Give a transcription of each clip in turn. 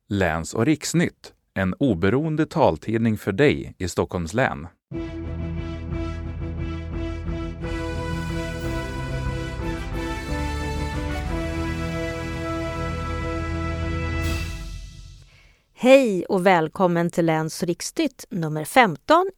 Läns- och riksnytt, en oberoende taltidning för dig i Stockholms län. Hej och välkommen till Läns- och riksnytt nummer 15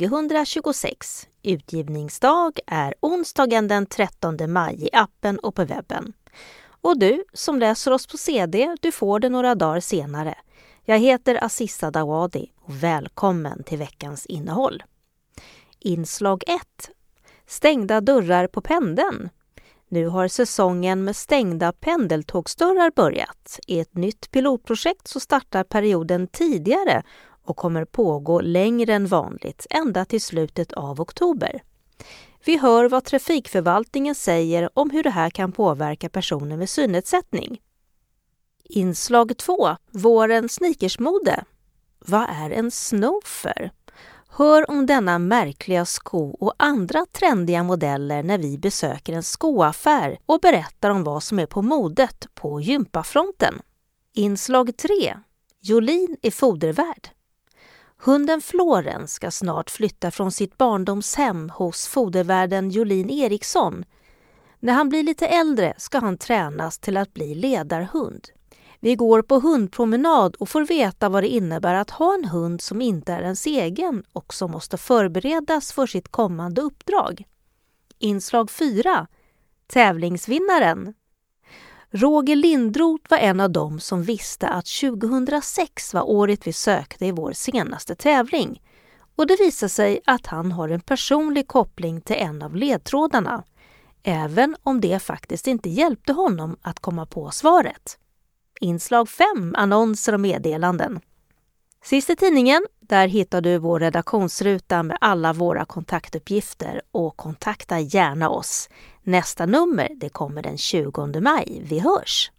2026. Utgivningsdag är onsdagen den 13 maj i appen och på webben. Och du som läser oss på CD, du får det några dagar senare. Jag heter Aziza Dawadi och välkommen till veckans innehåll. Inslag 1. Stängda dörrar på pendeln. Nu har säsongen med stängda pendeltågsdörrar börjat. I ett nytt pilotprojekt så startar perioden tidigare och kommer pågå längre än vanligt, ända till slutet av oktober. Vi hör vad trafikförvaltningen säger om hur det här kan påverka personer med synnedsättning. Inslag 2. Vårens sneakersmode. Vad är en snoofer? Hör om denna märkliga sko och andra trendiga modeller när vi besöker en skoaffär och berättar om vad som är på modet på gympafronten. Inslag 3. Jolin är fodervärd. Hunden Floren ska snart flytta från sitt barndomshem hos fodervärden Jolin Eriksson. När han blir lite äldre ska han tränas till att bli ledarhund. Vi går på hundpromenad och får veta vad det innebär att ha en hund som inte är ens egen och som måste förberedas för sitt kommande uppdrag. Inslag 4. Tävlingsvinnaren. Roger Lindroth var en av dem som visste att 2006 var året vi sökte i vår senaste tävling. Och det visar sig att han har en personlig koppling till en av ledtrådarna. Även om det faktiskt inte hjälpte honom att komma på svaret. Inslag 5. Annonser och meddelanden. Sist i tidningen, där hittar du vår redaktionsruta med alla våra kontaktuppgifter och kontakta gärna oss. Nästa nummer, det kommer den 20 maj. Vi hörs!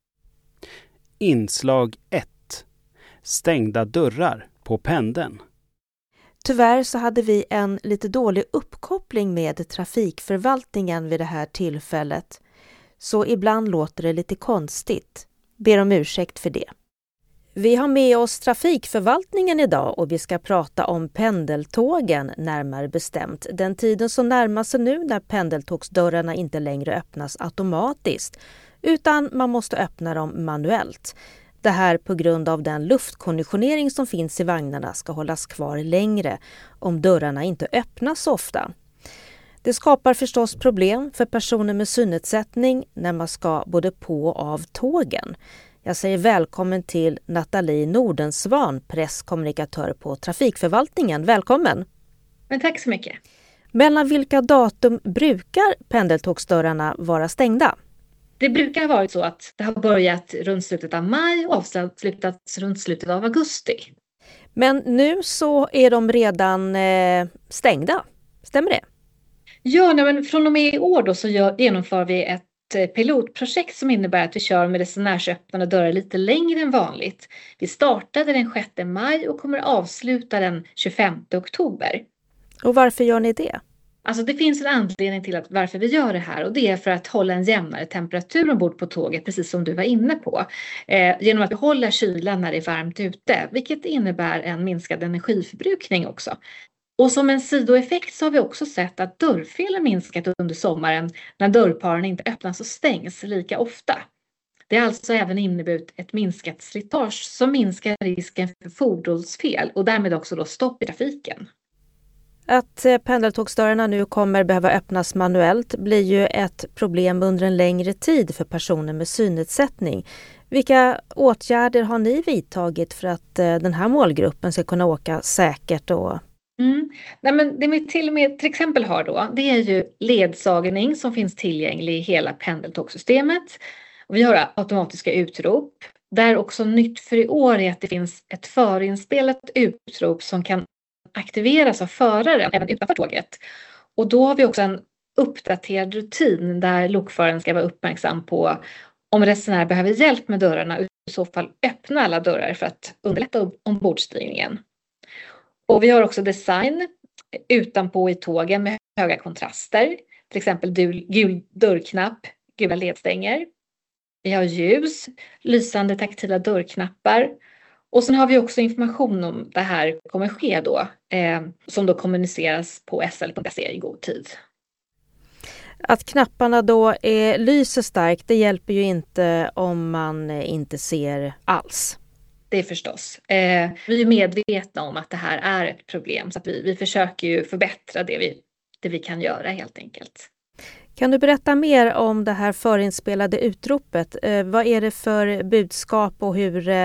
Inslag 1. Stängda dörrar på pendeln. Tyvärr så hade vi en lite dålig uppkoppling med trafikförvaltningen vid det här tillfället. Så ibland låter det lite konstigt. Ber om ursäkt för det. Vi har med oss trafikförvaltningen idag och vi ska prata om pendeltågen, närmare bestämt. Den tiden som närmar sig nu när pendeltågsdörrarna inte längre öppnas automatiskt utan man måste öppna dem manuellt. Det här på grund av den luftkonditionering som finns i vagnarna ska hållas kvar längre om dörrarna inte öppnas så ofta. Det skapar förstås problem för personer med synnedsättning när man ska både på och av tågen. Jag säger välkommen till Nathalie Nordensvan, presskommunikatör på trafikförvaltningen. Välkommen! Men tack så mycket. Mellan vilka datum brukar pendeltågsdörrarna vara stängda? Det brukar ha varit så att det har börjat runt slutet av maj och avslutats runt slutet av augusti. Men nu så är de redan stängda. Stämmer det? Ja, men från och med i år då så genomför vi ett pilotprojekt som innebär att vi kör med resenärsöppnande dörrar lite längre än vanligt. Vi startade den 6 maj och kommer avsluta den 25 oktober. Och varför gör ni det? Alltså det finns en anledning till varför vi gör det här och det är för att hålla en jämnare temperatur ombord på tåget, precis som du var inne på. Genom att behålla kylan när det är varmt ute, vilket innebär en minskad energiförbrukning också. Och som en sidoeffekt så har vi också sett att dörrfel har minskat under sommaren när dörrparen inte öppnas och stängs lika ofta. Det har alltså även inneburit ett minskat slitage som minskar risken för fordonsfel och därmed också då stopp i trafiken. Att pendeltågsdörrarna nu kommer behöva öppnas manuellt blir ju ett problem under en längre tid för personer med synnedsättning. Vilka åtgärder har ni vidtagit för att den här målgruppen ska kunna åka säkert och... Nej, men det vi till exempel har då, det är ju ledsagning som finns tillgänglig i hela pendeltågssystemet. Och vi har automatiska utrop. Där också nytt för i år är att det finns ett förinspelat utrop som kan aktiveras av föraren även utanför tåget. Och då har vi också en uppdaterad rutin där lokföraren ska vara uppmärksam på om resenär behöver hjälp med dörrarna och i så fall öppna alla dörrar för att underlätta ombordstigningen. Och vi har också design utanpå i tågen med höga kontraster. Till exempel gul dörrknapp, gula ledstänger. Vi har ljus, lysande taktila dörrknappar. Och sen har vi också information om det här kommer ske då, som då kommuniceras på sl.se i god tid. Att knapparna då lyser starkt, det hjälper ju inte om man inte ser alls. Det är förstås. Vi är medvetna om att det här är ett problem, så att vi försöker ju förbättra det vi kan göra helt enkelt. Kan du berätta mer om det här förinspelade utropet? Vad är det för budskap och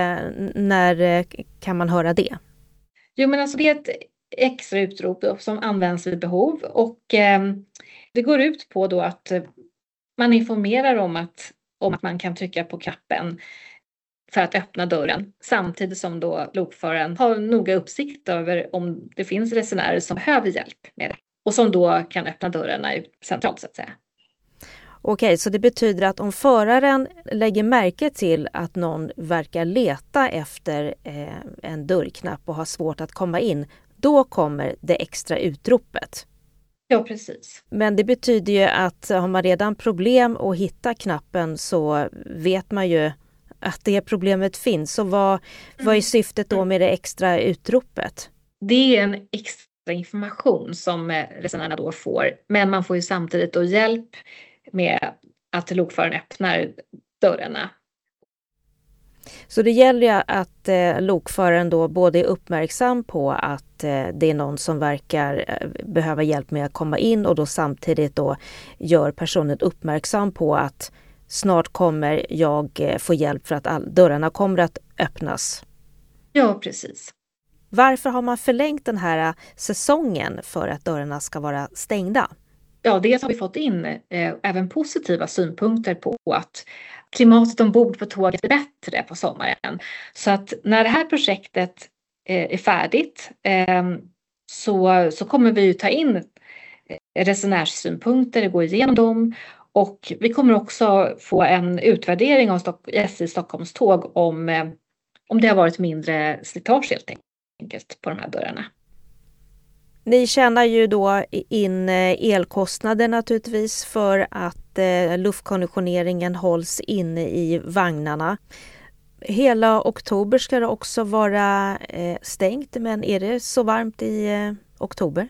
när kan man höra det? Jo, men alltså det är ett extra utrop som används vid behov, och det går ut på då att man informerar om att man kan trycka på knappen för att öppna dörren, samtidigt som då lokföraren har noga uppsikt över om det finns resenärer som behöver hjälp med det och som då kan öppna dörrarna ut centralt, så att säga. Okej, så det betyder att om föraren lägger märke till att någon verkar leta efter en dörrknapp och har svårt att komma in, då kommer det extra utropet. Ja, precis. Men det betyder ju att har man redan problem att hitta knappen, så vet man ju att det problemet finns. Så vad är syftet då med det extra utropet? Det är en extra information som resenärerna då får, men man får ju samtidigt då hjälp med att lokföraren öppnar dörrarna. Så det gäller ju att lokföraren då både är uppmärksam på att det är någon som verkar behöva hjälp med att komma in, och då samtidigt då gör personen uppmärksam på att snart kommer jag få hjälp för att dörrarna kommer att öppnas. Ja, precis. Varför har man förlängt den här säsongen för att dörrarna ska vara stängda? Ja, dels har vi fått in även positiva synpunkter på att klimatet ombord på tåget är bättre på sommaren. Så att när det här projektet är färdigt så kommer vi ju ta in resenärssynpunkter och gå igenom dem. Och vi kommer också få en utvärdering av SJ Stockholms tåg om det har varit mindre slitage helt enkelt på de här dörrarna. Ni tjänar ju då in elkostnader naturligtvis för att luftkonditioneringen hålls inne i vagnarna. Hela oktober ska det också vara stängt, men är det så varmt i oktober?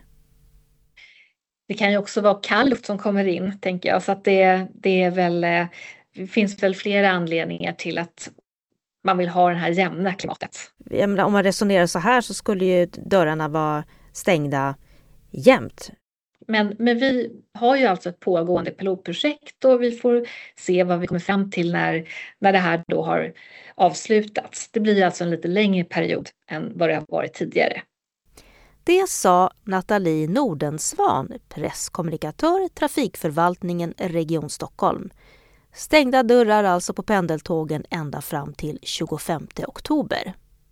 Det kan ju också vara kall luft som kommer in, tänker jag. Så att det finns väl flera anledningar till att man vill ha det här jämna klimatet. Jag menar, om man resonerar så här så skulle ju dörrarna vara stängda jämt. Men vi har ju alltså ett pågående pilotprojekt, och vi får se vad vi kommer fram till när det här då har avslutats. Det blir alltså en lite längre period än vad det har varit tidigare. Det sa Nathalie Nordensvan, presskommunikatör, trafikförvaltningen Region Stockholm. Stängda dörrar alltså på pendeltågen ända fram till 25 oktober.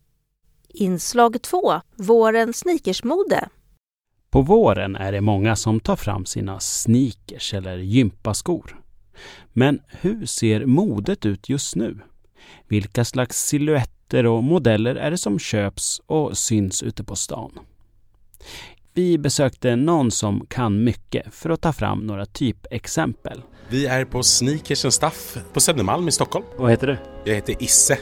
Inslag 2. Vårens sneakersmode. På våren är det många som tar fram sina sneakers eller gympaskor. Men hur ser modet ut just nu? Vilka slags silhuetter och modeller är det som köps och syns ute på stan? Vi besökte någon som kan mycket för att ta fram några typexempel. Vi är på Sneakers & Stuff på Södermalm i Stockholm. Vad heter du? Jag heter Isse.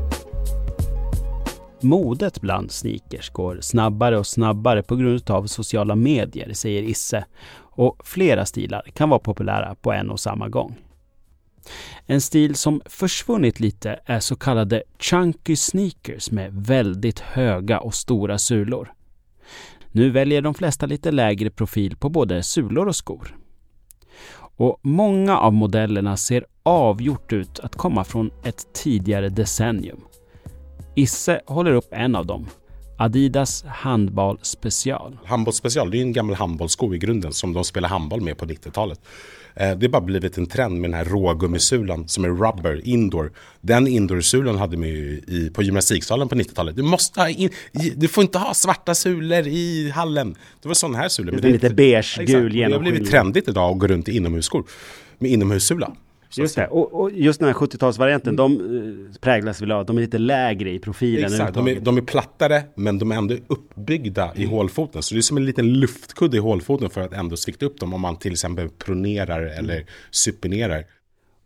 Modet bland sneakers går snabbare och snabbare på grund av sociala medier, säger Isse. Och flera stilar kan vara populära på en och samma gång. En stil som försvunnit lite är så kallade chunky sneakers med väldigt höga och stora sulor. Nu väljer de flesta lite lägre profil på både sulor och skor. Och många av modellerna ser avgjort ut att komma från ett tidigare decennium. Isse håller upp en av dem, Adidas handboll special. Handboll special, det är en gammal handbollssko i grunden som de spelar handboll med på 90-talet. Det har bara blivit en trend med den här rågummisulan som är rubber, indoor. Den indoorsulan hade man ju på gymnastiksalen på 90-talet. Du får inte ha svarta sulor i hallen. Det var sådana här sulor. Det är lite beige, gul genomskinlig. Det har blivit trendigt idag att gå runt i inomhusskor med inomhussula. Just det, och just den här 70-talsvarianten, de präglas väl av, de är lite lägre i profilen. Exakt, de är plattare, men de är ändå uppbyggda i hålfoten. Så det är som en liten luftkudde i hålfoten för att ändå svikta upp dem om man till exempel pronerar eller supinerar.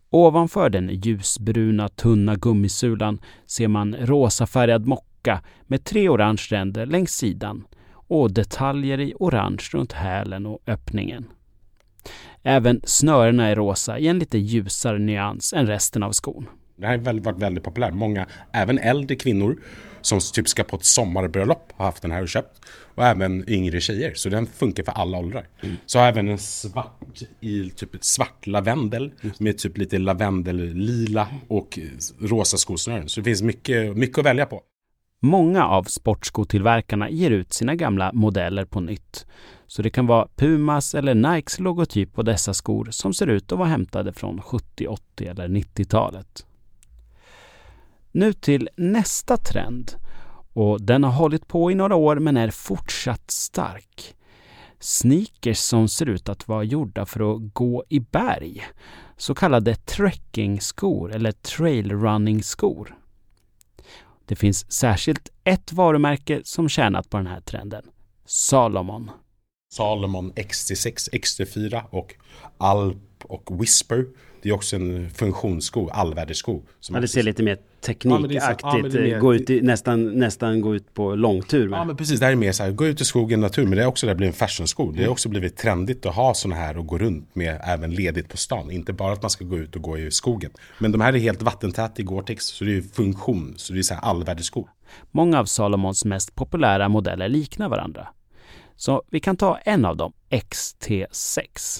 Ovanför den ljusbruna tunna gummisulan ser man rosafärgad mocka med 3 orange ränder längs sidan och detaljer i orange runt hälen och öppningen. Även snörena är rosa i en lite ljusare nyans än resten av skon. Det här har varit väldigt populärt. Många, även äldre kvinnor som typ ska på ett sommarbröllop har haft den här och köpt. Och även yngre tjejer. Så den funkar för alla åldrar. Så har även en svart i typ ett svart lavendel med typ lite lavendel-lila och rosa skosnören. Så det finns mycket att välja på. Många av sportskotillverkarna ger ut sina gamla modeller på nytt. Så det kan vara Pumas eller Nikes logotyp på dessa skor som ser ut att vara hämtade från 70-, 80- eller 90-talet. Nu till nästa trend. Och den har hållit på i några år men är fortsatt stark. Sneakers som ser ut att vara gjorda för att gå i berg. Så kallade trekkingskor eller trailrunning-skor. Det finns särskilt ett varumärke som tjänat på den här trenden. Salomon. Salomon XT6, XT4 och Alp och Whisper. Det är också en funktionssko, allvädersko. Ja, det ser lite mer teknikaktigt, gå ut nästan gå ut på långtur med. Ja, men precis, det här är mer så här, gå ut i skogen natur, men det är också där blir en fashionsko. Det har också blivit trendigt att ha såna här och gå runt med även ledigt på stan. Inte bara att man ska gå ut och gå i skogen. Men de här är helt vattentät i Gore-Tex, så det är funktion, så det är så här allvädersko. Många av Salomons mest populära modeller liknar varandra. Så vi kan ta en av dem, XT6.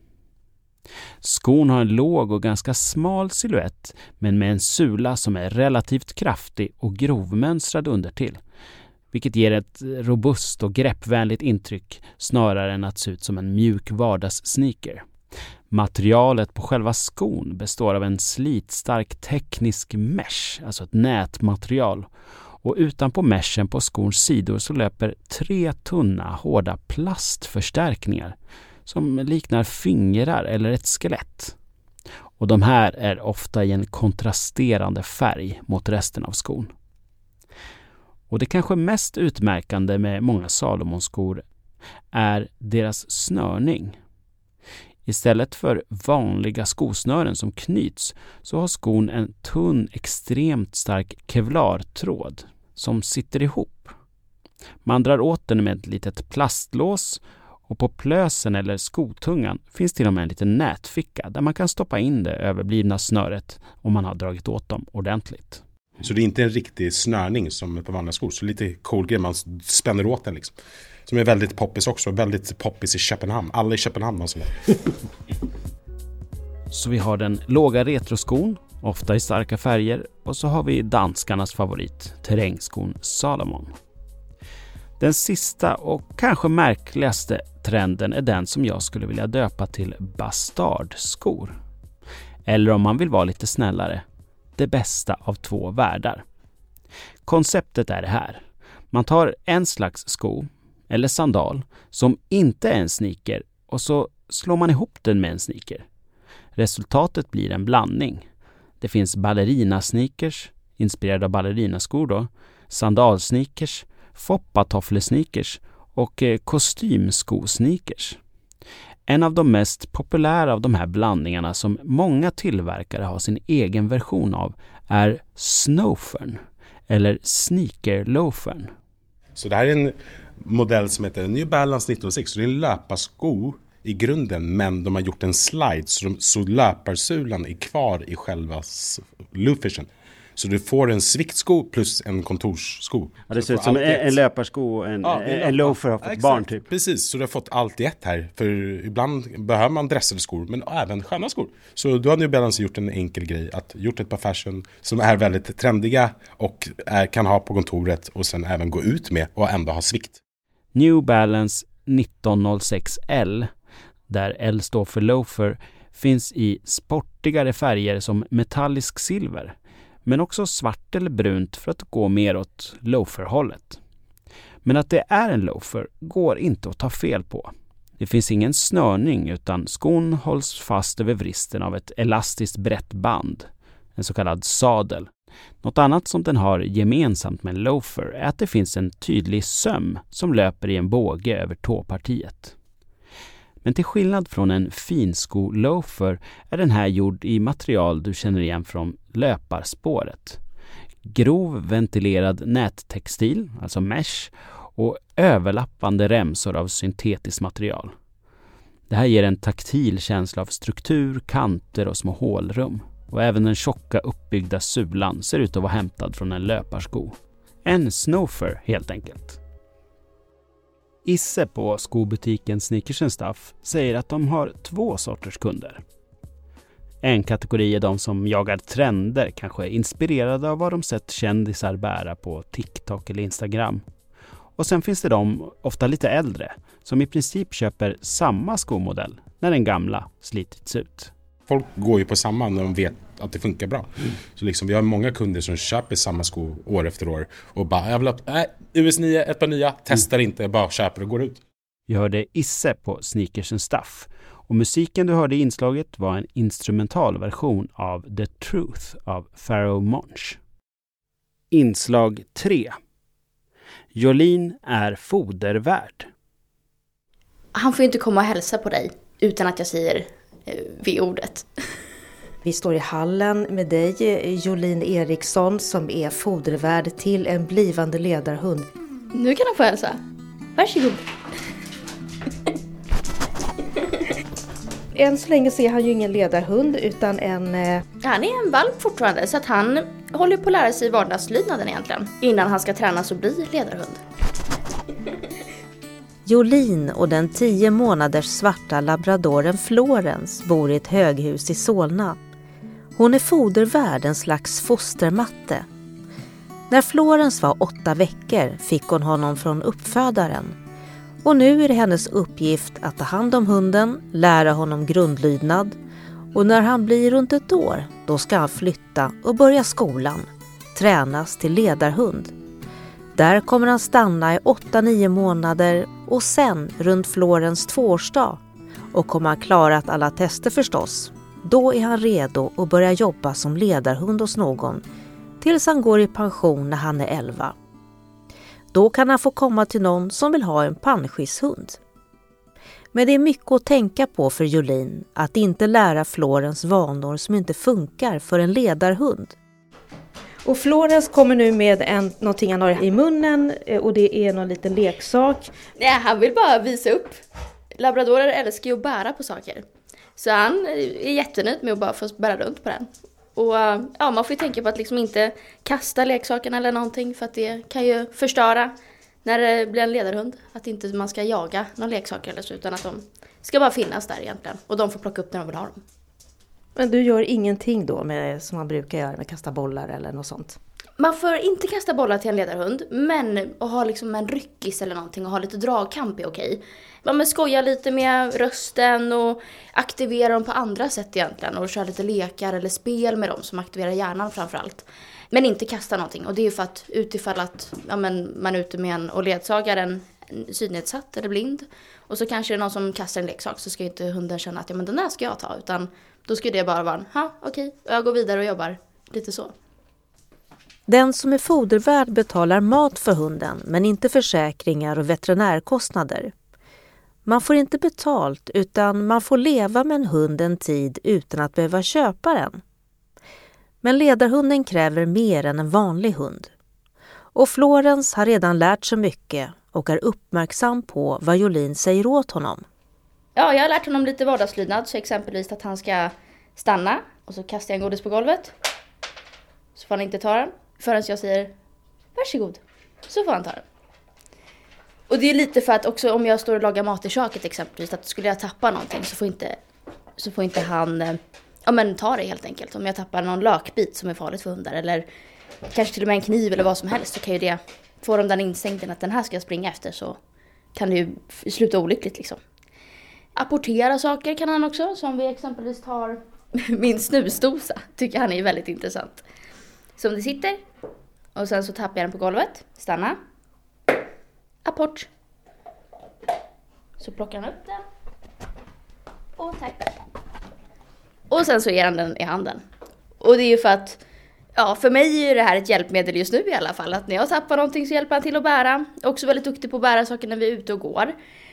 Skon har en låg och ganska smal silhuett men med en sula som är relativt kraftig och grovmönstrad undertill. Vilket ger ett robust och greppvänligt intryck snarare än att se ut som en mjuk vardagssneaker. Materialet på själva skon består av en slitstark teknisk mesh, alltså ett nätmaterial. Och utanpå meshen på skons sidor så löper 3 tunna hårda plastförstärkningar som liknar fingrar eller ett skelett. Och de här är ofta i en kontrasterande färg mot resten av skon. Och det kanske mest utmärkande med många Salomon-skor är deras snörning. Istället för vanliga skosnören som knyts så har skon en tunn, extremt stark kevlartråd som sitter ihop. Man drar åt den med ett litet plastlås och på plösen eller skotungan finns till och med en liten nätficka där man kan stoppa in det överblivna snöret om man har dragit åt dem ordentligt. Så det är inte en riktig snörning som på vanliga skor, så lite cool grej, man spänner åt den liksom. Som är väldigt poppis också, väldigt poppis i Köpenhamn. Alla i Köpenhamn alltså. Så vi har den låga retroskon, ofta i starka färger, och så har vi danskarnas favorit, terrängskon Salomon. Den sista och kanske märkligaste trenden är den som jag skulle vilja döpa till bastardskor. Eller om man vill vara lite snällare, det bästa av 2 världar. Konceptet är det här. Man tar en slags sko eller sandal som inte är en sneaker och så slår man ihop den med en sneaker. Resultatet blir en blandning. Det finns ballerina-sneakers, inspirerade av ballerinaskor då, sandalsneakers, foppatofflesneakers och kostymskosneakers. En av de mest populära av de här blandningarna som många tillverkare har sin egen version av är snowfern eller sneakerloafern. Så det här är en modell som heter New Balance 1906. Så det är en löparsko i grunden, men de har gjort en slide så löparsulan är kvar i själva loafersen. Så du får en sviktsko plus en kontorssko. Ja, det ser ut som en löparsko och en loafer har fått exakt, barn typ. Precis, så du har fått allt i ett här. För ibland behöver man dressade skor, men även sköna skor. Så du har New Balance gjort en enkel grej. Gjort ett par fashion som är väldigt trendiga och kan ha på kontoret och sen även gå ut med och ändå ha svikt. New Balance 1906L, där L står för loafer, finns i sportigare färger som metallisk silver. Men också svart eller brunt för att gå mer åt loaferhållet. Men att det är en loafer går inte att ta fel på. Det finns ingen snörning utan skon hålls fast över vristen av ett elastiskt brett band, en så kallad sadel. Något annat som den har gemensamt med en loafer är att det finns en tydlig söm som löper i en båge över tåpartiet. Men till skillnad från en finsko loafer är den här gjord i material du känner igen från löparspåret. Grov ventilerad nättextil, alltså mesh, och överlappande remsor av syntetiskt material. Det här ger en taktil känsla av struktur, kanter och små hålrum. Och även den tjocka uppbyggda sulan ser ut att vara hämtad från en löparsko. En snowfer helt enkelt. Isse på skobutiken Sneakers & Stuff säger att de har 2 sorters kunder. En kategori är de som jagar trender, kanske inspirerade av vad de sett kändisar bära på TikTok eller Instagram. Och sen finns det de, ofta lite äldre, som i princip köper samma skomodell när den gamla slitits ut. Folk går ju på samma när de vet att det funkar bra. Så liksom, vi har många kunder som köper samma sko år efter år och bara, jag vill ha US9, ett par nya, testar inte, bara köper och går ut. Vi hörde Isse på Sneakers & Stuff och musiken du hörde i inslaget var en instrumental version av The Truth av Pharoah Monch. Inslag 3. Jolene är fodervärd. Han får ju inte komma och hälsa på dig utan att jag säger V-ordet. Vi står i hallen med dig, Jolene Eriksson, som är fodervärd till en blivande ledarhund. Nu kan han få hälsa. Varsågod. Än så länge så är han ju ingen ledarhund utan en... Han är en valp fortfarande, så att han håller på att lära sig vardagslydnaden egentligen innan han ska tränas och bli ledarhund. Jolene och den 10 månaders svarta labradoren Florence bor i ett höghus i Solna. Hon är fodervärd, en slags fostermatte. När Florence var 8 veckor fick hon honom från uppfödaren. Och nu är det hennes uppgift att ta hand om hunden, lära honom grundlydnad. Och när han blir runt 1 år, då ska han flytta och börja skolan. Tränas till ledarhund. Där kommer han stanna i 8-9 månader och sen runt Florens 2-årsdag. Och kommer han klarat alla tester förstås. Då är han redo att börja jobba som ledarhund hos någon. Tills han går i pension när han är 11. Då kan han få komma till någon som vill ha en pannskisshund. Men det är mycket att tänka på för Jolene att inte lära Florens vanor som inte funkar för en ledarhund. Och Florence kommer nu med någonting han har i munnen och det är någon liten leksak. Nej, han vill bara visa upp. Labradorer älskar ju att bära på saker. Så han är jättenöjd med att bara få bära runt på den. Och ja, man får ju tänka på att liksom inte kasta leksaken eller någonting, för att det kan ju förstöra när det blir en ledarhund. Att inte man ska jaga någon leksak eller så, utan att de ska bara finnas där egentligen. Och de får plocka upp när de vill ha dem. Men du gör ingenting då med, som man brukar göra med kasta bollar eller något sånt? Man får inte kasta bollar till en ledarhund, men att ha liksom en ryckis eller någonting och ha lite dragkamp är okej. Man skojar lite med rösten och aktivera dem på andra sätt egentligen. Och köra lite lekar eller spel med dem som aktiverar hjärnan framförallt. Men inte kasta någonting. Och det är ju för att utifall att man är ute med en och ledsagar en synnedsatt eller blind. Och så kanske det är någon som kastar en leksak, så ska ju inte hunden känna att den där ska jag ta. Utan då ska det bara vara okej. Jag går vidare och jobbar lite så. Den som är fodervärd betalar mat för hunden, men inte försäkringar och veterinärkostnader. Man får inte betalt, utan man får leva med en hund en tid utan att behöva köpa den. Men ledarhunden kräver mer än en vanlig hund. Och Florence har redan lärt sig mycket och är uppmärksam på vad Jolene säger åt honom. Ja, jag har lärt honom lite vardagslydnad, så exempelvis att han ska stanna och så kastar jag en godis på golvet. Så får han inte ta den förrän jag säger varsågod, så får han ta den. Och det är lite för att också om jag står och lagar mat i köket exempelvis, att skulle jag tappa någonting så får inte han ta det helt enkelt. Om jag tappar någon lökbit som är farligt för hundar eller kanske till och med en kniv eller vad som helst, så kan ju det få dem den instinkten att den här ska jag springa efter, så kan det ju sluta olyckligt liksom. Apportera saker kan han också, som vi exempelvis tar min snusdosa, tycker han är väldigt intressant. Som det sitter och sen så tappar jag den på golvet, stanna, apport, så plockar han upp den och tack. Och sen så ger han den i handen. Och det är ju för att, för mig är det här ett hjälpmedel just nu i alla fall. Att när jag tappar någonting så hjälper han till att bära. Också väldigt duktig på att bära saker när vi är ute och går.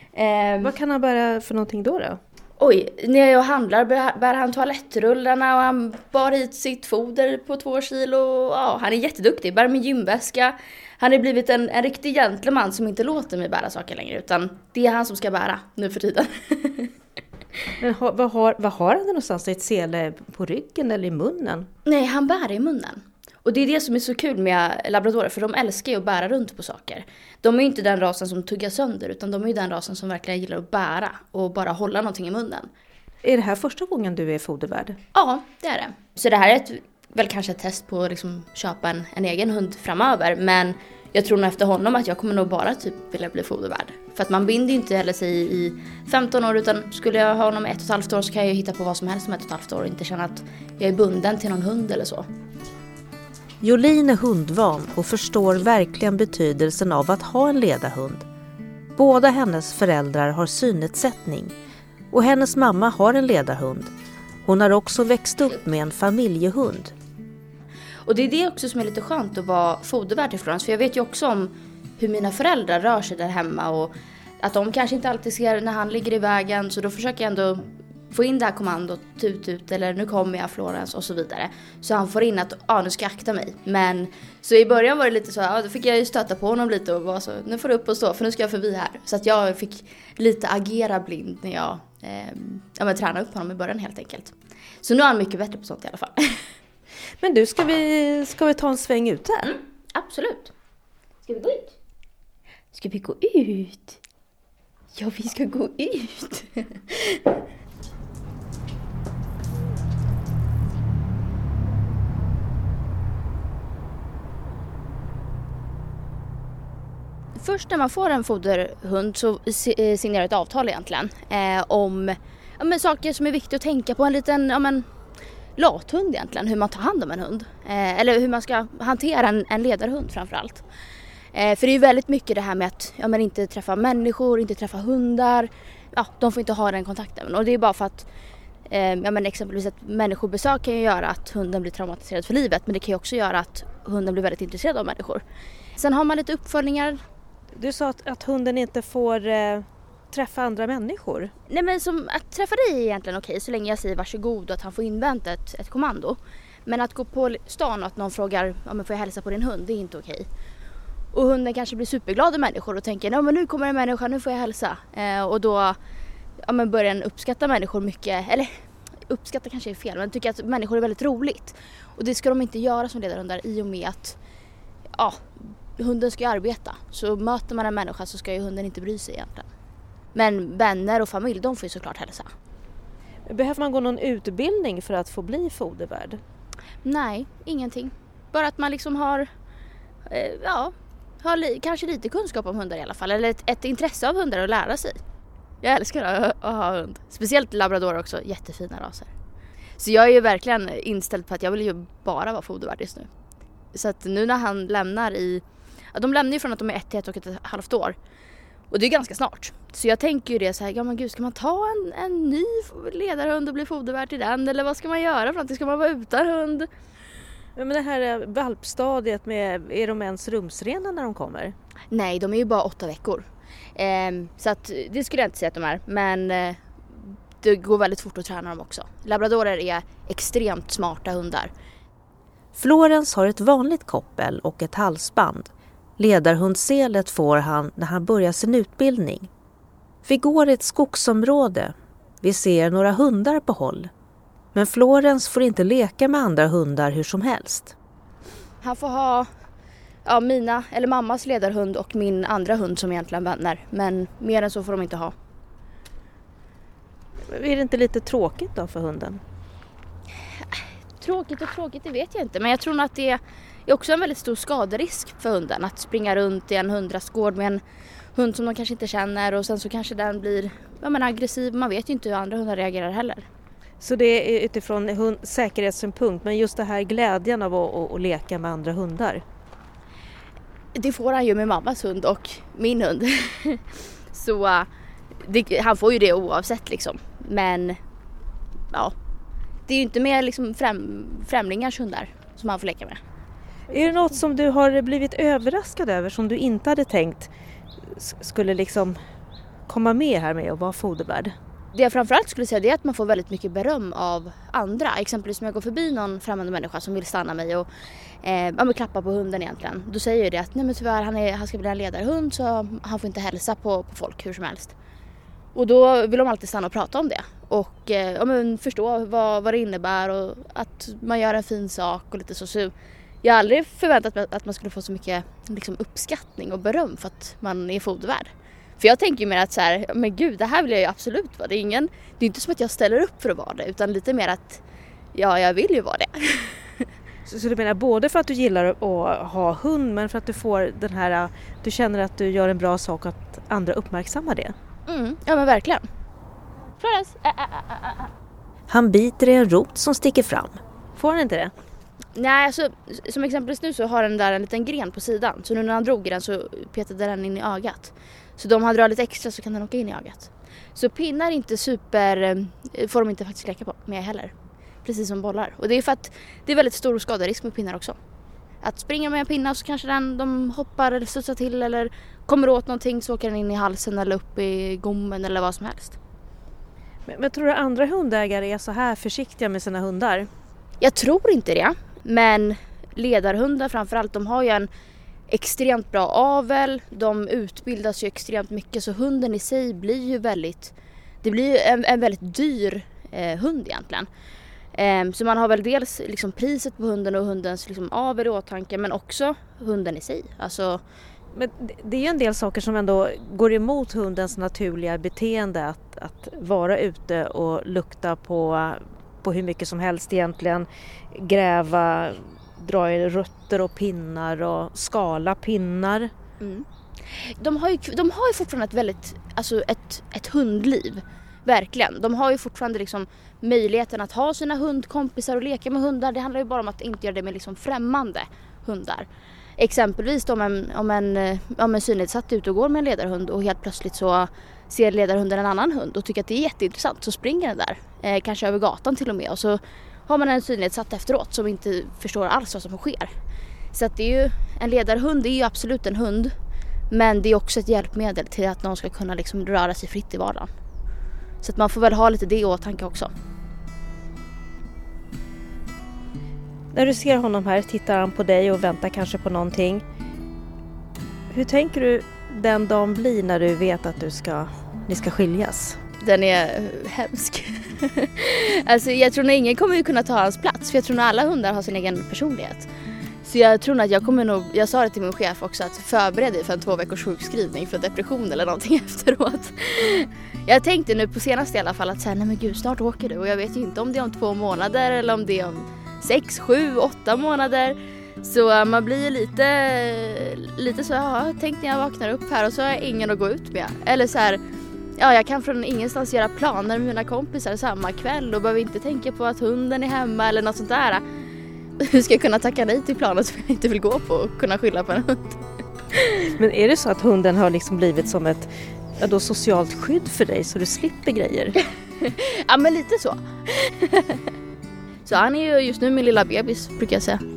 Vad kan han bära för någonting då? Oj, när jag handlar bär han toalettrullarna och han bar hit sitt foder på 2 kilo. Ja, han är jätteduktig, bär min gymväska. Han är blivit en riktig gentleman som inte låter mig bära saker längre, utan det är han som ska bära nu för tiden. Men vad har han någonstans? Ett sele på ryggen eller i munnen? Nej, han bär i munnen. Och det är det som är så kul med labradorer, för de älskar ju att bära runt på saker. De är ju inte den rasen som tuggar sönder, utan de är ju den rasen som verkligen gillar att bära och bara hålla någonting i munnen. Är det här första gången du är fodervärd? Ja, det är det. Så det här är väl kanske ett test på att liksom köpa en egen hund framöver, men jag tror nog efter honom att jag kommer nog bara typ vilja bli fodervärd. För att man binder ju inte heller sig i 15 år, utan skulle jag ha honom i 1,5 år så kan jag ju hitta på vad som helst med 1,5 år och inte känna att jag är bunden till någon hund eller så. Jolin är hundvan och förstår verkligen betydelsen av att ha en ledarhund. Båda hennes föräldrar har synnedsättning och hennes mamma har en ledarhund. Hon har också växt upp med en familjehund. Och det är det också som är lite skönt att vara fodervärd i Florens. För jag vet ju också om hur mina föräldrar rör sig där hemma och att de kanske inte alltid ser när han ligger i vägen. Så då försöker jag ändå få in det här kommandot, tut eller nu kommer jag Florens och så vidare. Så han får in att nu ska jag akta mig. Men så i början var det lite så, då fick jag ju stöta på honom lite och vara så, nu får du upp och stå för nu ska jag förbi här. Så att jag fick lite agera blind när jag tränade upp honom i början helt enkelt. Så nu är han mycket bättre på sånt i alla fall. Men du, ska vi ta en sväng ut här? Absolut. Ska vi gå ut? Ska vi gå ut? Ja, vi ska gå ut. Först när man får en foderhund så signerar ett avtal egentligen om saker som är viktigt att tänka på. En liten lathund egentligen, hur man tar hand om en hund. Eller hur man ska hantera en ledarhund framförallt. För det är ju väldigt mycket det här med att inte träffa människor, inte träffa hundar. Ja, de får inte ha den kontakten. Och det är bara för att exempelvis ett människobesök kan ju göra att hunden blir traumatiserad för livet. Men det kan ju också göra att hunden blir väldigt intresserad av människor. Sen har man lite uppföljningar. Du sa att hunden inte får träffa andra människor. Nej, men som att träffa dig är egentligen okej så länge jag säger varsågod och att han får invänta ett kommando. Men att gå på stan och att någon frågar får jag hälsa på din hund, det är inte okej. Och hunden kanske blir superglad av människor och tänker men nu kommer en människa, nu får jag hälsa. Och då börjar den uppskatta människor mycket. Eller uppskatta kanske är fel, men tycker att människor är väldigt roligt. Och det ska de inte göra som ledarhundar i och med att hunden ska ju arbeta. Så möter man en människa så ska ju hunden inte bry sig egentligen. Men vänner och familj, de får ju såklart hälsa. Behöver man gå någon utbildning för att få bli fodervärd? Nej, ingenting. Bara att man liksom har kanske lite kunskap om hundar i alla fall. Eller ett intresse av hundar att lära sig. Jag älskar att ha hund. Speciellt labrador också, jättefina raser. Så jag är ju verkligen inställd på att jag vill ju bara vara fodervärd just nu. Så att nu när han lämnar de lämnar ju från att de är 1 till 1,5 år. Och det är ganska snart. Så jag tänker ju det så här, men gud, ska man ta en ny ledarhund och bli fodervärd till den? Eller vad ska man göra för att ska man vara utan hund? Men det här valpstadiet är de ens rumsrena när de kommer? Nej, de är ju bara 8 veckor. Så att det skulle jag inte säga att de är. Men det går väldigt fort att träna dem också. Labradorer är extremt smarta hundar. Florens har ett vanligt koppel och ett halsband. Ledarhundselet får han när han börjar sin utbildning. Vi går i ett skogsområde. Vi ser några hundar på håll. Men Florens får inte leka med andra hundar hur som helst. Han får ha mina eller mammas ledarhund och min andra hund som egentligen vänner. Men mer än så får de inte ha. Är det inte lite tråkigt då för hunden? Tråkigt, det vet jag inte. Men jag tror att det är också en väldigt stor skaderisk för hunden. Att springa runt i en hundrastgård med en hund som de kanske inte känner. Och sen så kanske den blir aggressiv. Man vet ju inte hur andra hundar reagerar heller. Så det är utifrån säkerhetssynpunkt. Men just det här glädjen av att leka med andra hundar. Det får han ju med mammas hund och min hund. Så han får ju det oavsett liksom. Men det är ju inte mer liksom främlingars hundar som han får leka med. Är det något som du har blivit överraskad över som du inte hade tänkt skulle liksom komma med här med att vara fodervärd? Det jag framförallt skulle säga är att man får väldigt mycket beröm av andra. Exempelvis om jag går förbi någon främmande människa som vill stanna mig och klappa på hunden egentligen. Då säger jag det att nej men tyvärr han ska bli en ledarhund så han får inte hälsa på folk hur som helst. Och då vill de alltid stanna och prata om det. Och förstå vad det innebär och att man gör en fin sak och lite så. Jag har aldrig förväntat mig att man skulle få så mycket liksom, uppskattning och beröm för att man är fodervärd. För jag tänker mer att så här, men gud, det här vill jag ju absolut vara. Det är inte som att jag ställer upp för att vara det, utan lite mer att jag vill ju vara det. Så du menar både för att du gillar att ha hund, men för att du får den här, du känner att du gör en bra sak och att andra uppmärksammar det? Ja men verkligen. Florence. Han biter i en rot som sticker fram. Får han inte det? Nej, alltså, som exempelvis nu så har den där en liten gren på sidan. Så nu när han drog i den så petade den in i ögat. Så om han drar lite extra så kan den åka in i ögat. Så pinnar inte får de inte faktiskt leka på med heller. Precis som bollar. Och det är för att det är väldigt stor skaderisk med pinnar också. Att springa med en pinna så kanske de hoppar eller studsar till eller kommer åt någonting så åker den in i halsen eller upp i gommen eller vad som helst. Men tror du andra hundägare är så här försiktiga med sina hundar? Jag tror inte det. Men ledarhundar framförallt, de har ju en extremt bra avel. De utbildas ju extremt mycket så hunden i sig blir ju en väldigt dyr hund egentligen. Så man har väl dels liksom priset på hunden och hundens liksom avel i åtanke men också hunden i sig. Alltså, men det är ju en del saker som ändå går emot hundens naturliga beteende att vara ute och lukta på hur mycket som helst egentligen, gräva, dra i rötter och pinnar och skala pinnar. Mm. De har ju fortfarande ett väldigt, alltså ett hundliv. Verkligen. De har ju fortfarande liksom möjligheten att ha sina hundkompisar och leka med hundar. Det handlar ju bara om att inte göra det med liksom främmande hundar. Exempelvis om en synnedsatt ut och går med en ledarhund och helt plötsligt så ser ledarhunden en annan hund och tycker att det är jätteintressant så springer den där. Kanske över gatan till och med och så har man en synnedsatt efteråt som inte förstår alls vad som sker. Så att det är ju, en ledarhund är ju absolut en hund men det är också ett hjälpmedel till att någon ska kunna liksom röra sig fritt i vardagen. Så att man får väl ha lite det i åtanke också. När du ser honom här tittar han på dig och väntar kanske på någonting. Hur tänker du den dagen blir när du vet att ni ska skiljas? Den är hemsk. Alltså jag tror att ingen kommer ju kunna ta hans plats. För jag tror att alla hundar har sin egen personlighet. Så jag tror att jag sa det till min chef också att förbereda dig för en 2 veckors sjukskrivning för depression eller någonting efteråt. Jag tänkte nu på senaste i alla fall att säga, nej men gud snart åker du och jag vet ju inte om det är om 2 månader eller om det är om 6, 7, 8 månader. Så man blir ju lite så, tänk när jag vaknar upp här och så har jag ingen att gå ut med. Eller så här, jag kan från ingenstans göra planer med mina kompisar samma kväll och behöver inte tänka på att hunden är hemma eller något sånt där. Hur ska jag kunna tacka nej till planer som jag inte vill gå på och kunna skylla på en hund? Men är det så att hunden har liksom blivit som ett socialt skydd för dig så du slipper grejer? Ja, men lite så. Så han är ju just nu min lilla bebis, brukar jag säga.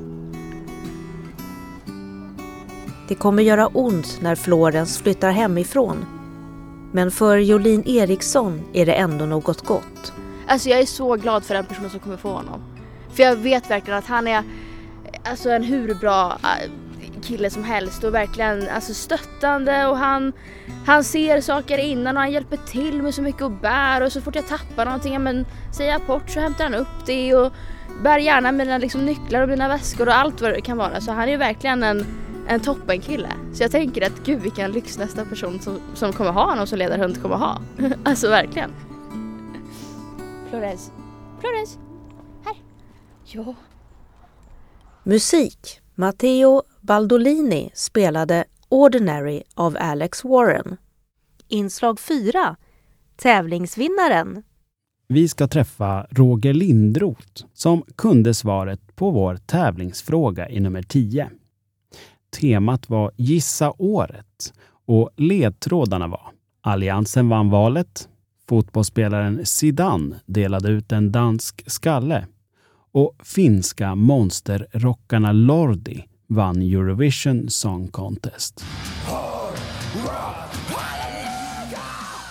Det kommer göra ont när Florence flyttar hemifrån. Men för Jolin Eriksson är det ändå något gott. Alltså jag är så glad för den personen som kommer få honom. För jag vet verkligen att han är alltså en hur bra kille som helst och verkligen alltså stöttande och han ser saker innan och han hjälper till med så mycket och bär och så fort jag tappar någonting men säger apport så hämtar han upp det och bär gärna mina liksom nycklar och mina väskor och allt vad det kan vara. Så han är verkligen en toppenkille. Så jag tänker att gud vilken lyx nästa person som kommer ha honom som ledarhund kommer ha. Alltså verkligen. Florence. Här. Ja. Musik. Matteo Baldolini spelade Ordinary av Alex Warren. Inslag 4. Tävlingsvinnaren. Vi ska träffa Roger Lindroth som kunde svaret på vår tävlingsfråga i nummer 10. Temat var Gissa året och ledtrådarna var: Alliansen vann valet, fotbollsspelaren Zidane delade ut en dansk skalle och finska monsterrockarna Lordi vann Eurovision Song Contest.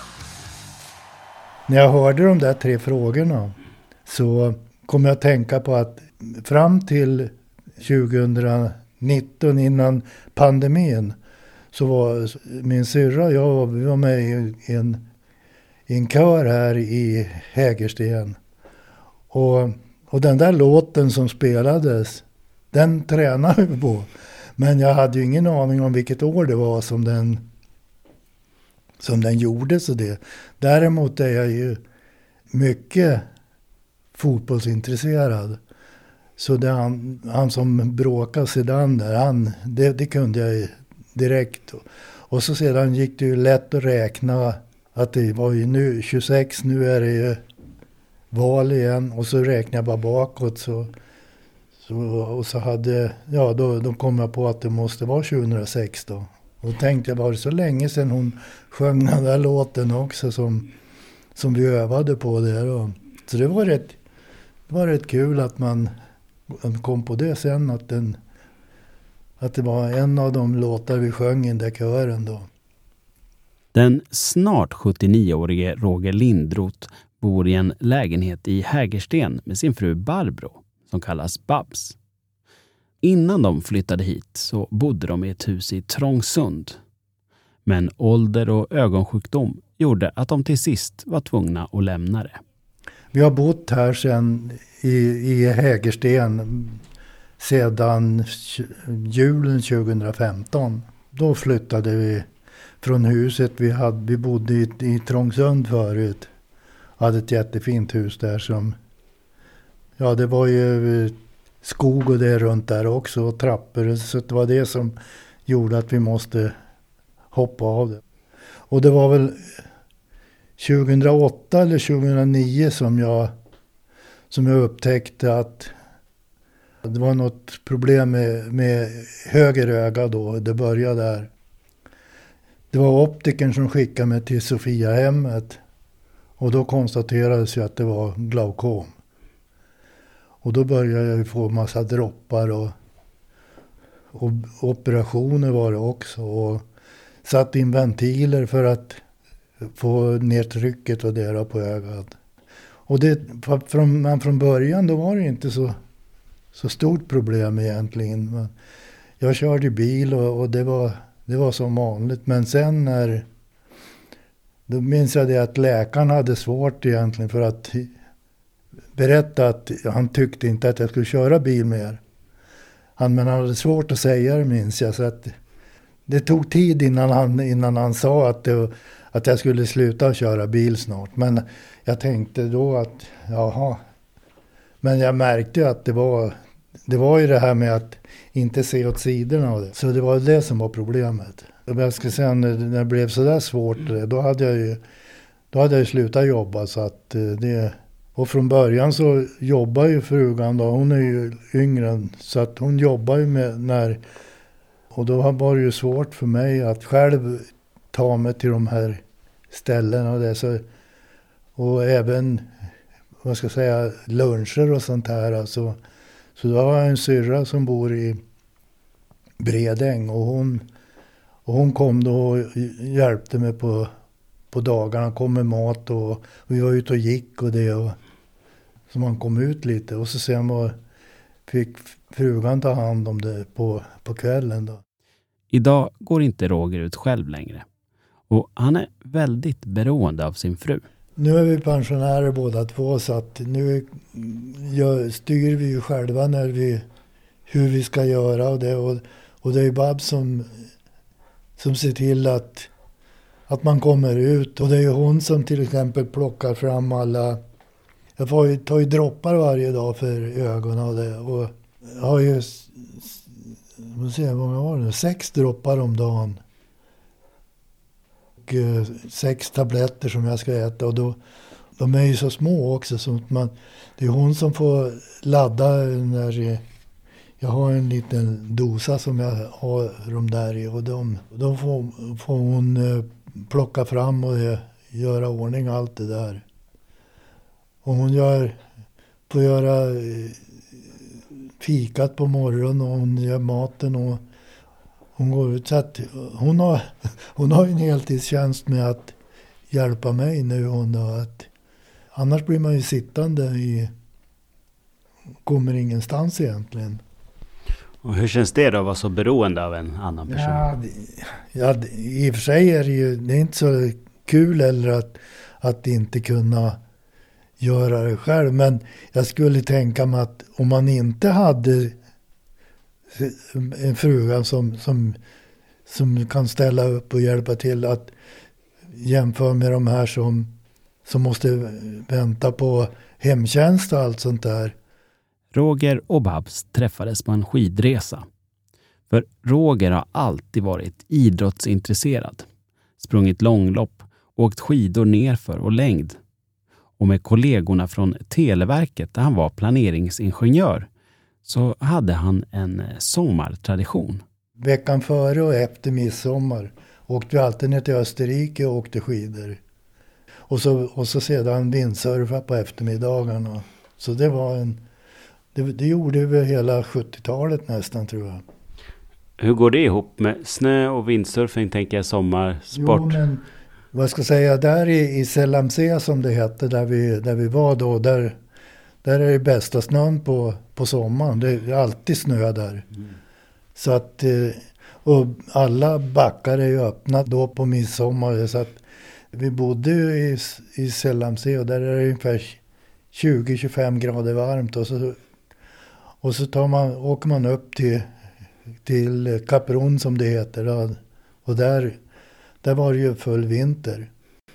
när jag hörde de där 3 frågorna så kom jag att tänka på att fram till 2019 innan pandemin så var min syrra och jag, vi var med i en kör här i Hägersten. Och den där låten som spelades, den tränade vi på. Men jag hade ju ingen aning om vilket år det var som den gjorde så det. Däremot är jag ju mycket fotbollsintresserad. Så det han som bråkade sedan där, det kunde jag direkt. Och så sedan gick det ju lätt att räkna att det var ju nu 26, nu är det ju val igen. Och så räknade jag bara bakåt och så hade, ja då kom jag på att det måste vara 2006 då. Och tänkte jag, var det så länge sedan hon sjöng den där låten också som vi övade på det då. Så det var rätt kul att man kom på det sen att det var en av de låtar vi sjöng i den där kören då. Den snart 79-årige Roger Lindroth bor i en lägenhet i Hägersten med sin fru Barbro som kallas Babs. Innan de flyttade hit så bodde de i ett hus i Trångsund. Men ålder och ögonsjukdom gjorde att de till sist var tvungna att lämna det. Vi har bott här sedan i Hägersten sedan julen 2015. Då flyttade vi från huset. Vi bodde i Trångsund förut. Hade ett jättefint hus där som... Ja, det var ju skog och det runt där också och trappor. Så det var det som gjorde att vi måste hoppa av det. Och det var väl 2008 eller 2009 som jag upptäckte att det var något problem med höger öga då. Det började där. Det var optikern som skickade mig till Sofiahemmet. Och då konstaterades ju att det var glaukom. Och då började jag få massa droppar och operationer var det också. Och satt in ventiler för att få ner trycket och det på ögat. Och från början då var det inte så stort problem egentligen. Men jag körde bil och det var som vanligt. Men sen då minns jag det att läkaren hade svårt egentligen för att berätta att han tyckte inte att jag skulle köra bil mer. Men han hade svårt att säga det, minns jag. Så att det tog tid innan han sa att jag skulle sluta köra bil snart. Men jag tänkte då att jaha. Men jag märkte ju att det var ju det här med att inte se åt sidorna av det. Så det var det som var problemet. Jag ska säga när det blev så där svårt, då hade jag slutat jobba så att det... Och från början så jobbar ju frugan då, hon är ju yngre så att hon jobbar ju med och då var det ju svårt för mig att själv ta mig till de här ställena och det så, och även vad ska jag säga luncher och sånt här alltså. Så då har jag en syrra som bor i Bredäng och hon kom då och hjälpte mig på dagarna, kom med mat och vi var ute och gick och det och så man kom ut lite och så sen fick frugan ta hand om det på kvällen då. Idag går inte Roger ut själv längre och han är väldigt beroende av sin fru. Nu är vi pensionärer båda två så att nu styr vi ju själva hur vi ska göra och det är Babs som ser till att man kommer ut. Och det är ju hon som till exempel plockar fram alla... Jag tar ju droppar varje dag för ögonen och det. Och jag har ju... Vad var det? 6 droppar om dagen. Och 6 tabletter som jag ska äta. Och de är ju så små också. Så att det är hon som får ladda när... Jag har en liten dosa som jag har de där i. Och de får hon... plocka fram och göra ordning allt det där. Och hon får göra fikat på morgonen och hon gör maten och hon går ut. Så att hon har en heltidstjänst med att hjälpa mig nu. Annars blir man ju sittande kommer ingenstans egentligen. Och hur känns det då att vara så beroende av en annan person? Ja, i och för sig är det är inte så kul eller att inte kunna göra det själv. Men jag skulle tänka mig att om man inte hade en fruga som kan ställa upp och hjälpa till, att jämföra med de här som måste vänta på hemtjänst och allt sånt där. Roger och Babs träffades på en skidresa. För Roger har alltid varit idrottsintresserad. Sprungit långlopp, åkt skidor nerför och längd. Och med kollegorna från Televerket där han var planeringsingenjör så hade han en sommartradition. Veckan före och efter midsommar åkte vi alltid ner till Österrike och åkte skidor. Och så sedan vindsurfa på eftermiddagarna. Så det var det gjorde vi hela 70-talet nästan, tror jag. Hur går det ihop med snö och vindsurfing, tänker jag, sommarsport? Jo, men vad ska jag säga, där i Selamsea som det hette, där vi var då, där är det bästa snön på sommaren. Det är alltid snö där. Så att, och alla backar är ju öppna då på midsommar. Så att vi bodde ju i Selamsea och där är det ungefär 20-25 grader varmt. Och så åker man upp till Capron som det heter. Och där var det ju full vinter.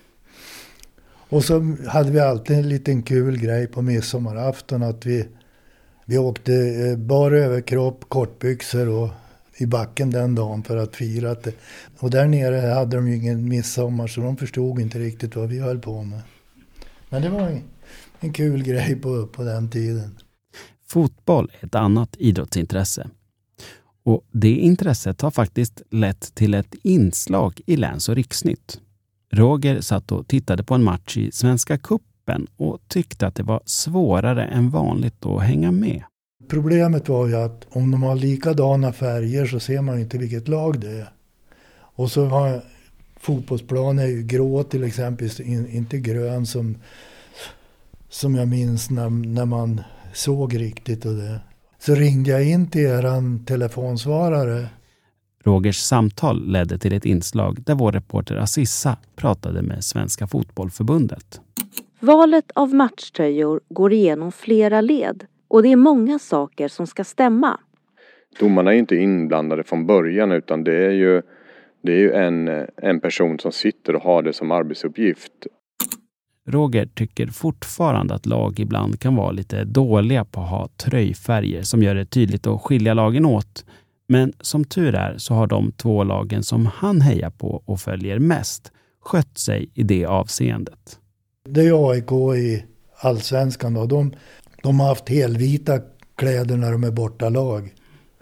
Och så hade vi alltid en liten kul grej på midsommarafton. Att vi åkte bara överkropp, kortbyxor och i backen den dagen för att fira det. Och där nere hade de ju ingen midsommar så de förstod inte riktigt vad vi höll på med. Men det var en kul grej på den tiden. Fotboll är ett annat idrottsintresse. Och det intresset har faktiskt lett till ett inslag i Läns- och Riksnytt. Roger satt och tittade på en match i Svenska Cupen och tyckte att det var svårare än vanligt att hänga med. Problemet var ju att om de har likadana färger så ser man inte vilket lag det är. Och så har fotbollsplanen är ju grå till exempel, inte grön som jag minns när man såg riktigt och det. Så ringde jag in till eran telefonsvarare. Rogers samtal ledde till ett inslag där vår reporter Assissa pratade med Svenska fotbollförbundet. Valet av matchtröjor går igenom flera led och det är många saker som ska stämma. Domarna är inte inblandade från början utan det är ju en person som sitter och har det som arbetsuppgift. Roger tycker fortfarande att lag ibland kan vara lite dåliga på att ha tröjfärger som gör det tydligt att skilja lagen åt. Men som tur är så har de två lagen som han hejar på och följer mest skött sig i det avseendet. Det är AIK i Allsvenskan då. De har haft helvita kläder när de är bortalag.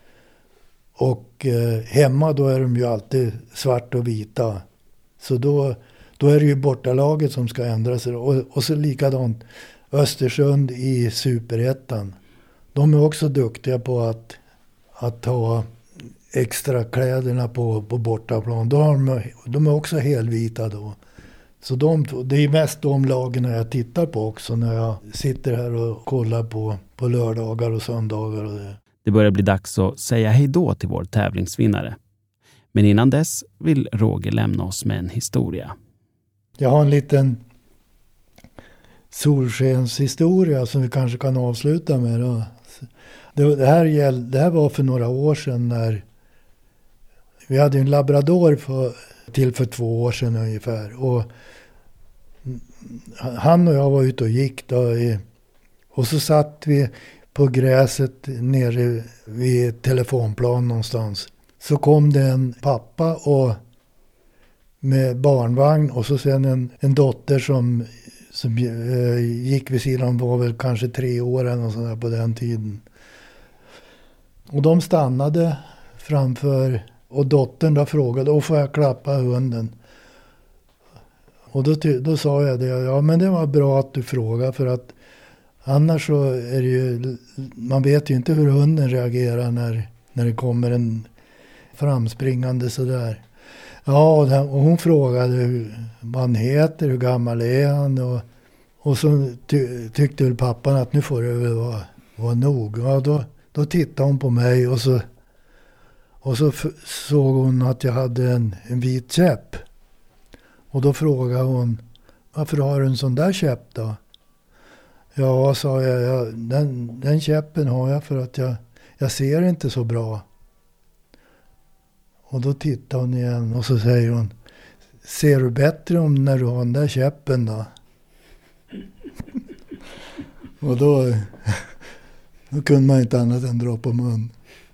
Och hemma då är de ju alltid svart och vita. Så då är det ju bortalaget som ska ändra sig. Och så likadant Östersund i Superettan. De är också duktiga på att ta extra kläderna på bortaplan. De är också helvita då. Så det är mest de lagen jag tittar på också när jag sitter här och kollar på lördagar och söndagar och det. Det börjar bli dags att säga hej då till vår tävlingsvinnare. Men innan dess vill Roger lämna oss med en historia. Jag har en liten solskenshistoria som vi kanske kan avsluta med då. Det här var för några år sedan när vi hade en labrador för 2 år sedan ungefär. Och han och jag var ute och gick då och så satt vi på gräset nere vid telefonplan någonstans. Så kom det en pappa och med barnvagn och så sen en dotter som gick vid sidan, var väl kanske 3 år eller något sånt där på den tiden. Och de stannade framför och dottern då frågade, då får jag klappa hunden? Och då sa jag det, ja men det var bra att du frågade för att annars så är det ju, man vet ju inte hur hunden reagerar när det kommer en framspringande sådär. Ja, och hon frågade vad han heter, hur gammal är han Och så tyckte väl pappan att nu får det väl vara nog. Ja, då tittade hon på mig och så såg hon att jag hade en vit käpp. Och då frågade hon, varför har du en sån där käpp då? Ja, sa jag, den käppen har jag för att jag ser inte så bra. Och då tittar hon igen och så säger hon, ser du bättre om när du har den där käppen då? Och då kunde man inte annat än dra på mun.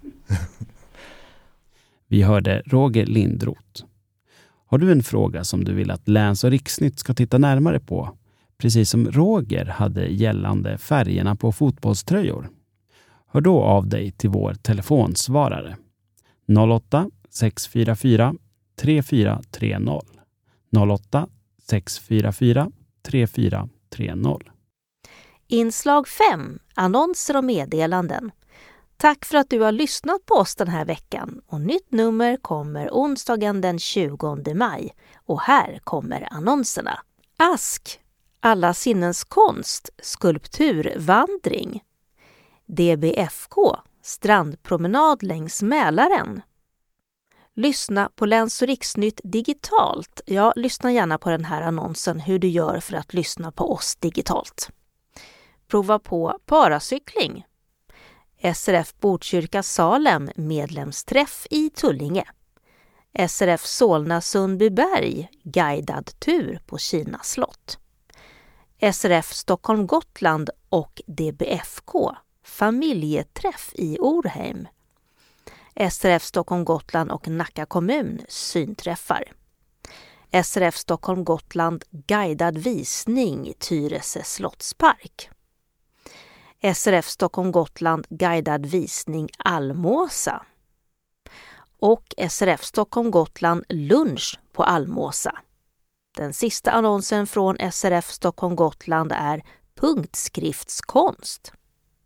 Vi hörde Roger Lindroth. Har du en fråga som du vill att Läns- och Riksnytt ska titta närmare på? Precis som Roger hade gällande färgerna på fotbollströjor. Hör då av dig till vår telefonsvarare. 08 644 3430. 08 644 3430. Inslag 5. Annonser och meddelanden. Tack för att du har lyssnat på oss den här veckan och nytt nummer kommer onsdagen den 20 maj. Och här kommer annonserna. Ask, alla sinnens konst, skulpturvandring. DBFK, strandpromenad längs Mälaren. Lyssna på Läns- och Riksnytt digitalt. Ja, lyssna gärna på den här annonsen hur du gör för att lyssna på oss digitalt. Prova på paracykling. SRF Botkyrka Salem medlemsträff i Tullinge. SRF Solna Sundbyberg guidad tur på Kina slott. SRF Stockholm Gotland och DBFK familjeträff i Orheim. SRF Stockholm Gotland och Nacka kommun synträffar. SRF Stockholm Gotland guidad visning i Tyresö slottspark. SRF Stockholm Gotland guidad visning Almåsa. Och SRF Stockholm Gotland lunch på Almåsa. Den sista annonsen från SRF Stockholm Gotland är punktskriftskonst.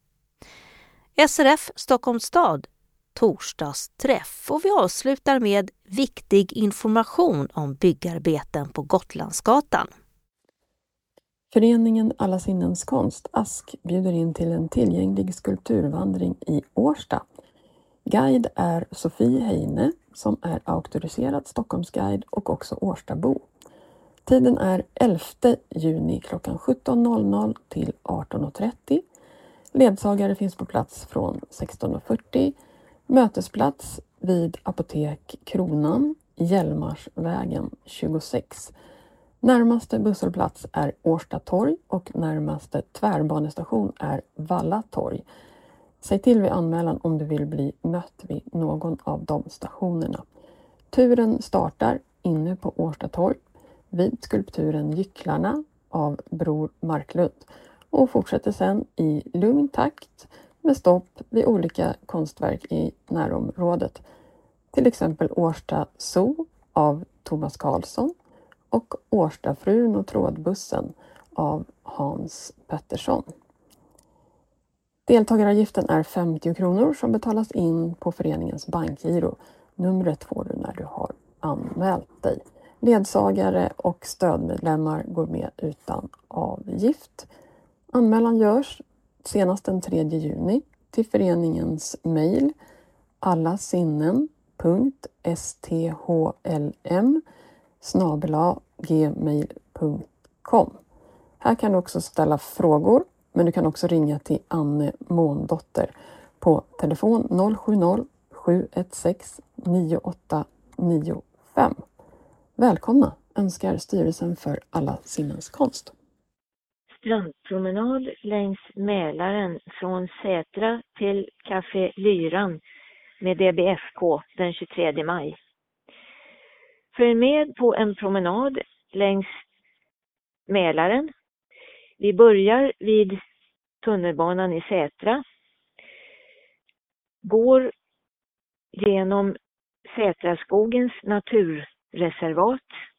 SRF Stockholm stad torsdagsträff och vi avslutar med viktig information om byggarbeten på Gotlandsgatan. Föreningen Alla sinnens konst, ASK, bjuder in till en tillgänglig skulpturvandring i Årsta. Guide är Sofie Heine som är auktoriserad Stockholmsguide och också Årstabo. Tiden är 11 juni klockan 17.00 till 18.30. Ledsagare finns på plats från 16.40. Mötesplats vid Apotek Kronan, Hjälmarsvägen 26. Närmaste busshållplats är Årsta torg och närmaste tvärbanestation är Valla torg. Säg till vid anmälan om du vill bli mött vid någon av de stationerna. Turen startar inne på Årsta torg vid skulpturen Gycklarna av Bror Marklund och fortsätter sedan i lugn takt med stopp vid olika konstverk i närområdet. Till exempel Årsta Zoo av Thomas Karlsson och Årstafrun och trådbussen av Hans Pettersson. Deltagaravgiften är 50 kronor som betalas in på föreningens bankgiro. Numret får du när du har anmält dig. Ledsagare och stödmedlemmar går med utan avgift. Anmälan görs senast den 3 juni till föreningens mejl allasinnen.stlm@gmail.com. Här kan du också ställa frågor, men du kan också ringa till Anne Måndotter på telefon 070-716-9895. Välkomna önskar styrelsen för Alla sinnens konst. Strandpromenad längs Mälaren från Sätra till Café Lyran med DBFK den 23 maj. Följ med på en promenad längs Mälaren. Vi börjar vid tunnelbanan i Sätra. Går genom Sätraskogens naturreservat.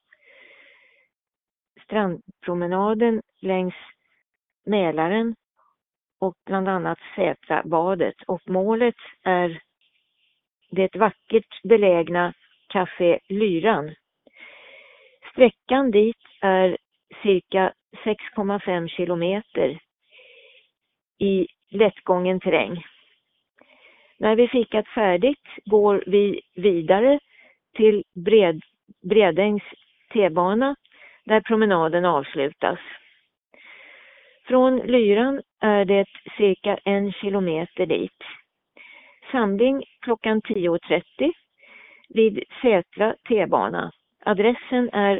Strandpromenaden längs Mälaren och bland annat Sätrabadet. Och målet är det vackert belägna Café Lyran. Sträckan dit är cirka 6,5 kilometer i lättgången terräng. När vi fikat färdigt går vi vidare till Bredängs T-bana där promenaden avslutas. Från Lyran är det cirka 1 kilometer dit. Samling klockan 10.30 vid Sätra T-bana. Adressen är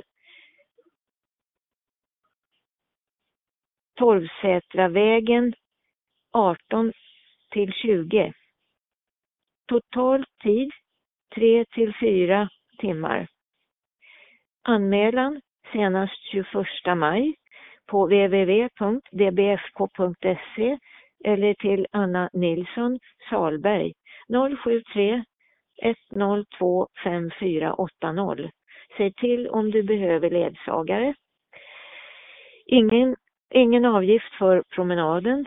Torvsätravägen 18-20. Total tid 3-4 timmar. Anmälan senast 21 maj på www.dbfk.se eller till Anna Nilsson Salberg 073 102 5480. Säg till om du behöver ledsagare. Ingen avgift för promenaden.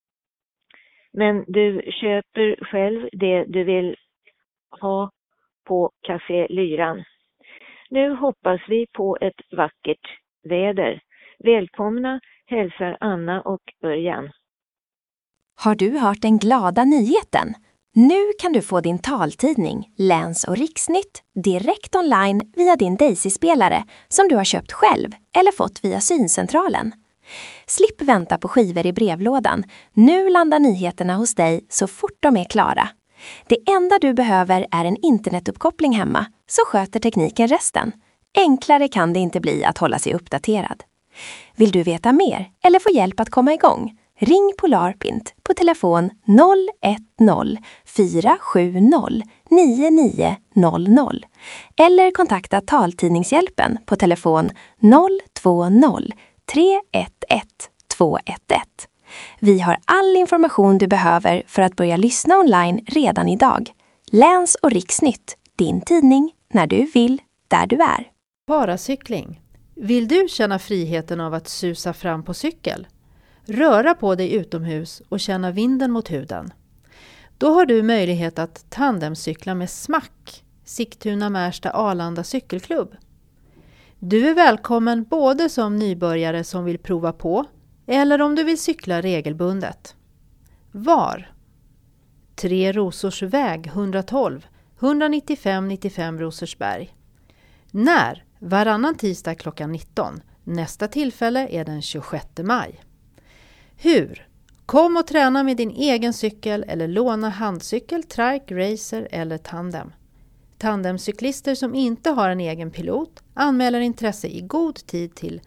Men du köper själv det du vill ha på Café Lyran. Nu hoppas vi på ett vackert väder. Välkomna hälsar Anna och Örjan. Har du hört den glada nyheten? Nu kan du få din taltidning, Läns- och Riksnytt direkt online via din Daisy-spelare som du har köpt själv eller fått via syncentralen. Slipp vänta på skivor i brevlådan. Nu landar nyheterna hos dig så fort de är klara. Det enda du behöver är en internetuppkoppling hemma, så sköter tekniken resten. Enklare kan det inte bli att hålla sig uppdaterad. Vill du veta mer eller få hjälp att komma igång? Ring Polarpint på telefon 010 470 9900 eller kontakta Taltidningshjälpen på telefon 020 311 211. Vi har all information du behöver för att börja lyssna online redan idag. Läns- och Riksnytt, din tidning när du vill, där du är. Paracykling. Vill du känna friheten av att susa fram på cykel? Röra på dig utomhus och känna vinden mot huden. Då har du möjlighet att tandemcykla med Smack, Sigtuna Märsta Arlanda cykelklubb. Du är välkommen både som nybörjare som vill prova på eller om du vill cykla regelbundet. Var? 3 Rosors väg 112 195 95 Rosersberg. När? Varannan tisdag klockan 19. Nästa tillfälle är den 26 maj. Hur? Kom och träna med din egen cykel eller låna handcykel, trike, racer eller tandem. Tandemcyklister som inte har en egen pilot anmäler intresse i god tid till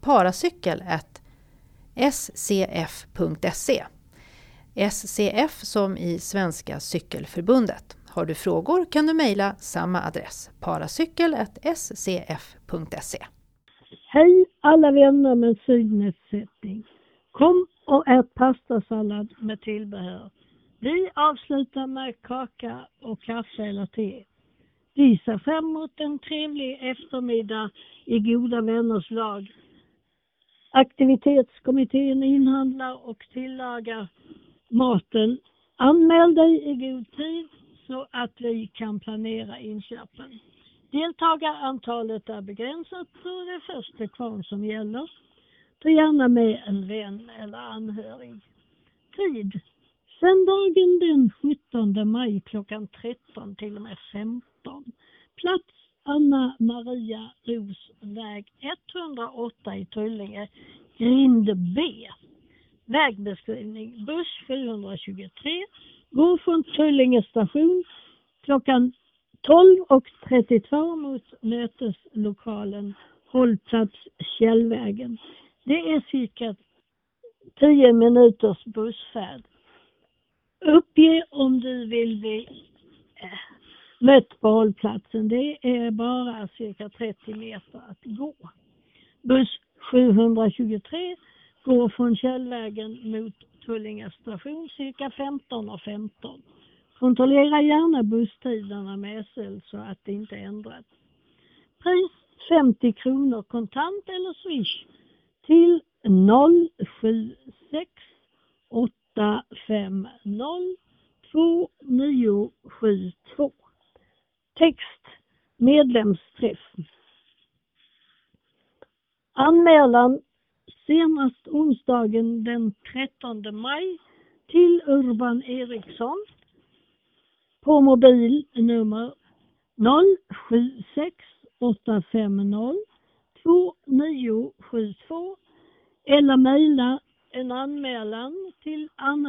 paracykel@scf.se. SCF som i Svenska cykelförbundet. Har du frågor kan du mejla samma adress, paracykel@scf.se. Hej alla vänner med synnedsättning. Kom och ät pastasallad med tillbehör. Vi avslutar med kaka och kaffe eller te. Vi ser fram emot en trevlig eftermiddag i goda vänners lag. Aktivitetskommittén inhandlar och tillagar maten. Anmäl dig i god tid så att vi kan planera inköpen. Deltagarantalet är begränsat så det är första kvar som gäller. Ta gärna med en vän eller anhörig. Tid. Söndagen den 17 maj klockan 13 till och med 15. Plats Anna Maria Ros väg 108 i Tullinge, grind B. Vägbeskrivning buss 723 går från Tullinge station klockan 12:32 mot möteslokalen hållplats Källvägen. Det är cirka 10 minuters bussfärd. Uppge om du vill bli mött på hållplatsen. Det är bara cirka 30 meter att gå. Buss 723 går från Källvägen mot Tullinge station cirka 15:15. Kontrollera gärna busstiderna med SL så att det inte ändras. Pris 50 kronor kontant eller swish till 076 850 2972. Text medlemsträff. Anmälan senast onsdagen den 13 maj till Urban Eriksson på mobilnummer 076 850 2972 eller mejla en anmälan till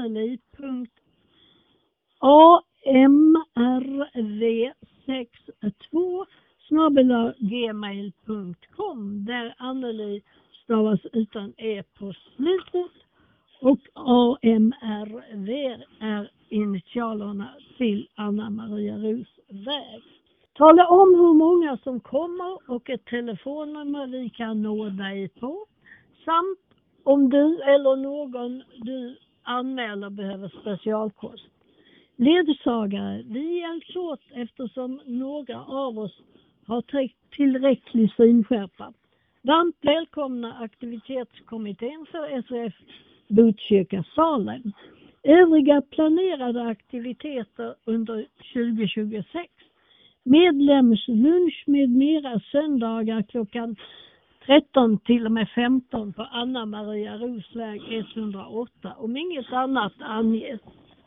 anneli.amrv62@gmail.com där Anneli stavas utan e på slutet och AMRV är initialerna till Anna Maria Ros väg. Tala om hur många som kommer och ett telefonnummer vi kan nå dig på. Samt om du eller någon du anmäler behöver specialkost. Ledsagare, vi hjälps åt eftersom några av oss har tillräcklig synskärpa. Varmt välkomna aktivitetskommittén för SRF Botkyrka Salem. Övriga planerade aktiviteter under 2026. Medlemslunch med mera söndagar klockan 13 till och med 15 på Anna Maria Rosväg 108 om inget annat anges.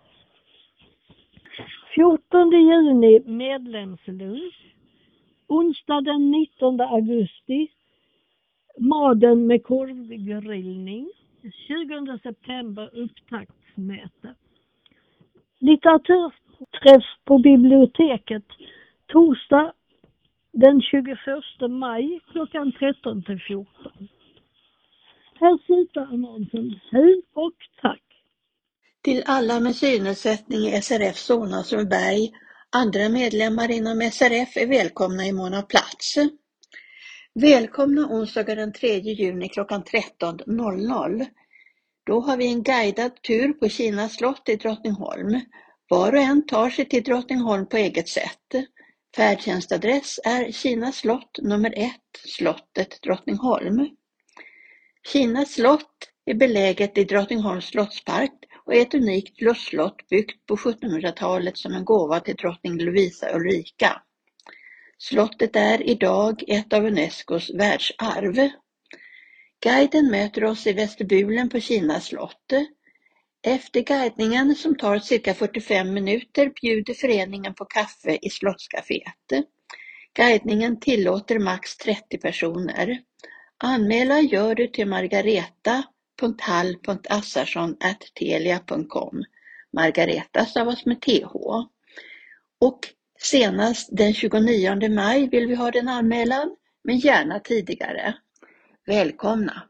14 juni medlemslunch. Onsdag den 19 augusti maden med korvgrillning. 20 september upptaktsmöte. Litteraturträff på biblioteket torsdag den 21 maj klockan 13 till 14. Här slutar annonsen. Hej och tack! Till alla med synnedsättning i SRF Solna Sundbyberg, andra medlemmar inom SRF är välkomna i mån av plats. Välkomna onsdagen den 3 juni klockan 13.00. Då har vi en guidad tur på Kina slott i Drottningholm. Var och en tar sig till Drottningholm på eget sätt. Färdtjänstadress är Kina slott nummer 1, slottet Drottningholm. Kina slott är beläget i Drottningholms slottspark och är ett unikt lustslott byggt på 1700-talet som en gåva till drottning Lovisa Ulrika. Slottet är idag ett av Unescos världsarv. Guiden möter oss i vestibulen på Kina slott. Efter guidningen som tar cirka 45 minuter bjuder föreningen på kaffe i slottscaféet. Guidningen tillåter max 30 personer. Anmälan gör du till margareta.hall.assarsson@telia.com. Margareta stavas med TH. Och senast den 29 maj vill vi ha den anmälan, men gärna tidigare. Välkomna!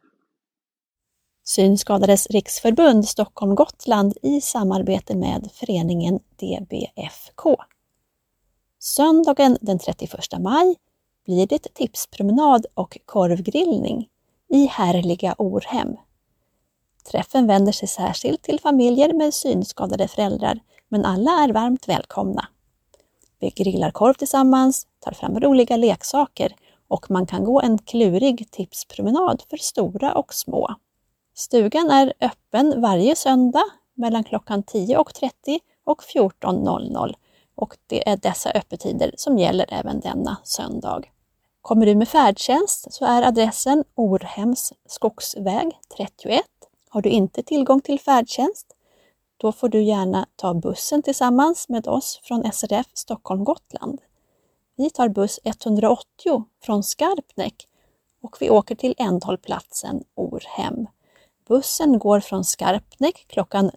Synskadades riksförbund Stockholm-Gotland i samarbete med föreningen DBFK. Söndagen den 31 maj blir det tipspromenad och korvgrillning i härliga Orhem. Träffen vänder sig särskilt till familjer med synskadade föräldrar, men alla är varmt välkomna. Vi grillar korv tillsammans, tar fram roliga leksaker och man kan gå en klurig tipspromenad för stora och små. Stugan är öppen varje söndag mellan klockan 10.30 och 14.00 och det är dessa öppettider som gäller även denna söndag. Kommer du med färdtjänst så är adressen Orhems skogsväg 31. Har du inte tillgång till färdtjänst, då får du gärna ta bussen tillsammans med oss från SRF Stockholm-Gotland. Vi tar buss 180 från Skarpnäck och vi åker till ändhållplatsen Orhem. Bussen går från Skarpnäck klockan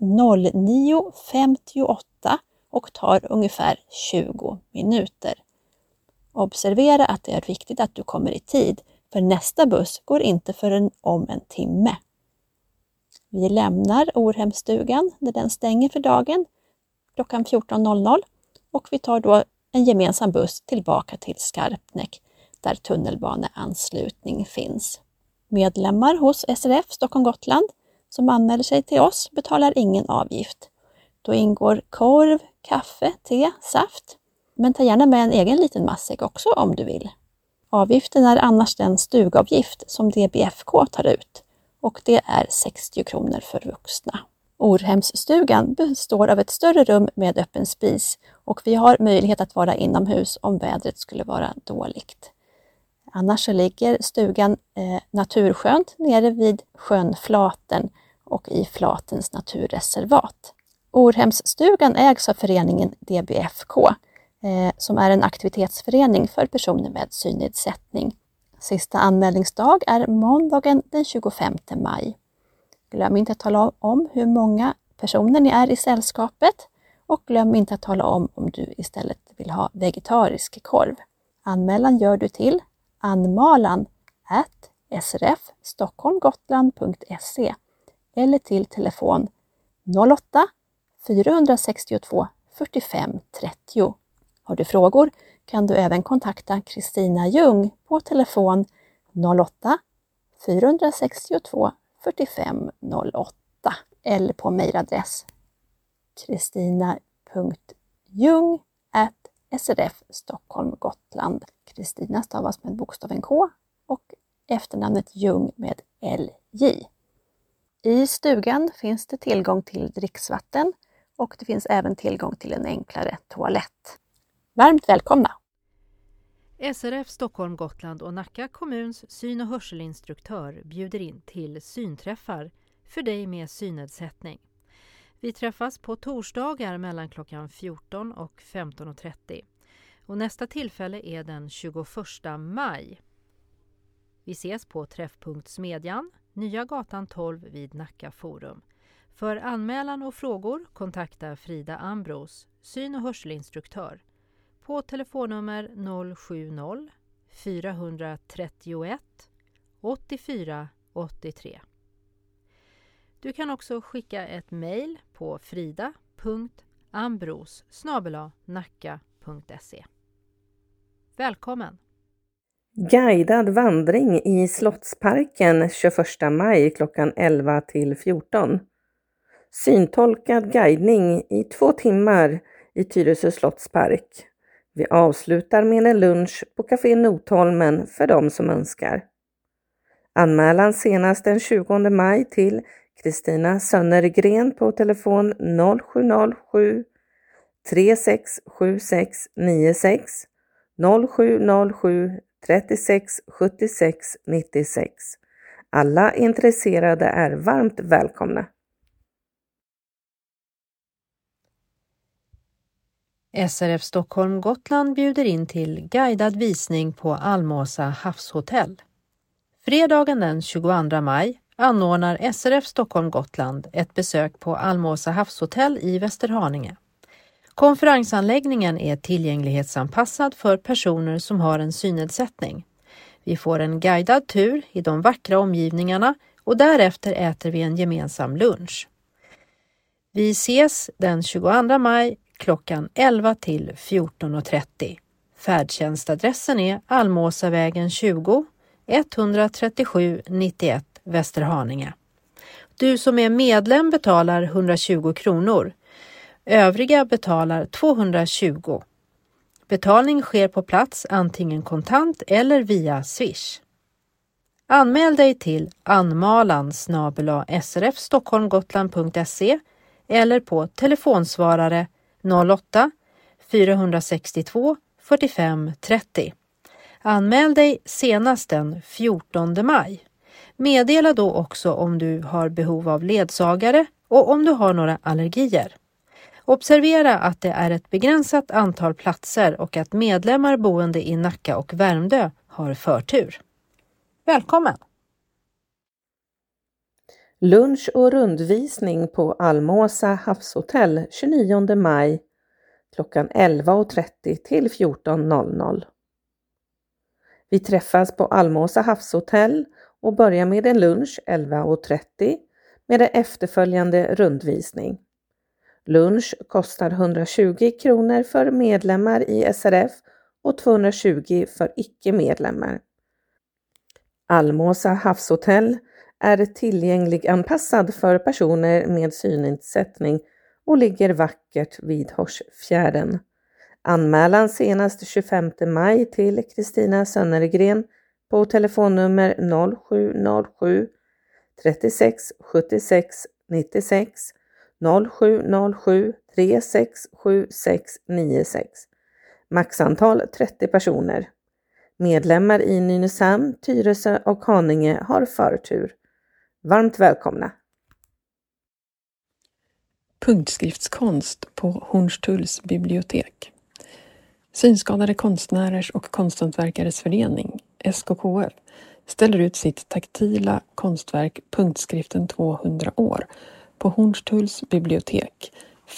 09.58 och tar ungefär 20 minuter. Observera att det är viktigt att du kommer i tid, för nästa buss går inte förrän om en timme. Vi lämnar Orhemstugan när den stänger för dagen klockan 14.00 och vi tar då en gemensam buss tillbaka till Skarpnäck där tunnelbaneanslutning finns. Medlemmar hos SRF Stockholm-Gotland som anmäler sig till oss betalar ingen avgift. Då ingår korv, kaffe, te, saft. Men ta gärna med en egen liten matsäck också om du vill. Avgiften är annars den stugavgift som DBFK tar ut och det är 60 kronor för vuxna. Orhemsstugan består av ett större rum med öppen spis och vi har möjlighet att vara inomhus om vädret skulle vara dåligt. Annars så ligger stugan naturskönt nere vid sjön Flaten och i Flatens naturreservat. Orhemsstugan ägs av föreningen DBFK som är en aktivitetsförening för personer med synnedsättning. Sista anmälningsdag är måndagen den 25 maj. Glöm inte att tala om hur många personer ni är i sällskapet och glöm inte att tala om du istället vill ha vegetarisk korv. Anmälan gör du till anmalan@srfstockholmgotland.se eller till telefon 08 462 45 30. Har du frågor kan du även kontakta Kristina Ljung på telefon 08 462 45 08 eller på mejladress kristina.ljung@srfstockholmgotland. Kristina stavas med bokstaven K och efternamnet Ljung med LJ. I stugan finns det tillgång till dricksvatten och det finns även tillgång till en enklare toalett. Varmt välkomna! SRF Stockholm, Gotland och Nacka kommuns syn- och hörselinstruktör bjuder in till synträffar för dig med synnedsättning. Vi träffas på torsdagar mellan klockan 14 och 15.30 och nästa tillfälle är den 21 maj. Vi ses på Träffpunkt Smedjan, Nya gatan 12 vid Nacka Forum. För anmälan och frågor kontakta Frida Ambros, syn- och hörselinstruktör, på telefonnummer 070 431 84 83. Du kan också skicka ett mejl på frida.ambros@nacka.se. Välkommen! Guidad vandring i Slottsparken 21 maj klockan 11 till 14. Syntolkad guidning i 2 timmar i Tyresö Slottspark. Vi avslutar med en lunch på Café Notholmen för de som önskar. Anmälan senast den 20 maj till Kristina Sönnergren på telefon 0707 367696 0707 367696. Alla intresserade är varmt välkomna. SRF Stockholm Gotland bjuder in till guidad visning på Almåsa havshotell. Fredagen den 22 maj anordnar SRF Stockholm Gotland ett besök på Almåsa havshotell i Västerhaninge. Konferensanläggningen är tillgänglighetsanpassad för personer som har en synnedsättning. Vi får en guidad tur i de vackra omgivningarna och därefter äter vi en gemensam lunch. Vi ses den 22 maj klockan 11 till 14.30. Färdtjänstadressen är Almåsavägen 20 137 91 Västerhaninge. Du som är medlem betalar 120 kronor. Övriga betalar 220. Betalning sker på plats antingen kontant eller via Swish. Anmäl dig till anmalan@srfstockholmgotland.se eller på telefonsvarare 08 462 45 30. Anmäl dig senast den 14 maj. Meddela då också om du har behov av ledsagare och om du har några allergier. Observera att det är ett begränsat antal platser och att medlemmar boende i Nacka och Värmdö har förtur. Välkommen! Lunch och rundvisning på Almåsa havshotell 29 maj klockan 11.30 till 14.00. Vi träffas på Almåsa havshotell och börjar med en lunch 11.30 med en efterföljande rundvisning. Lunch kostar 120 kronor för medlemmar i SRF och 220 för icke-medlemmar. Almåsa havshotell är tillgängliganpassad för personer med synnedsättning och ligger vackert vid Horsfjärden. Anmälan senast 25 maj till Kristina Sönnergren på telefonnummer 0707 36 76 96 0707 367696. Maxantal 30 personer. Medlemmar i Nynäshamn, Tyresö och Haninge har förtur. Varmt välkomna! Punktskriftskonst på Hornstulls bibliotek. Synskadade konstnärers och konsthantverkares förening, SKKF, ställer ut sitt taktila konstverk Punktskriften 200 år på Hornstulls bibliotek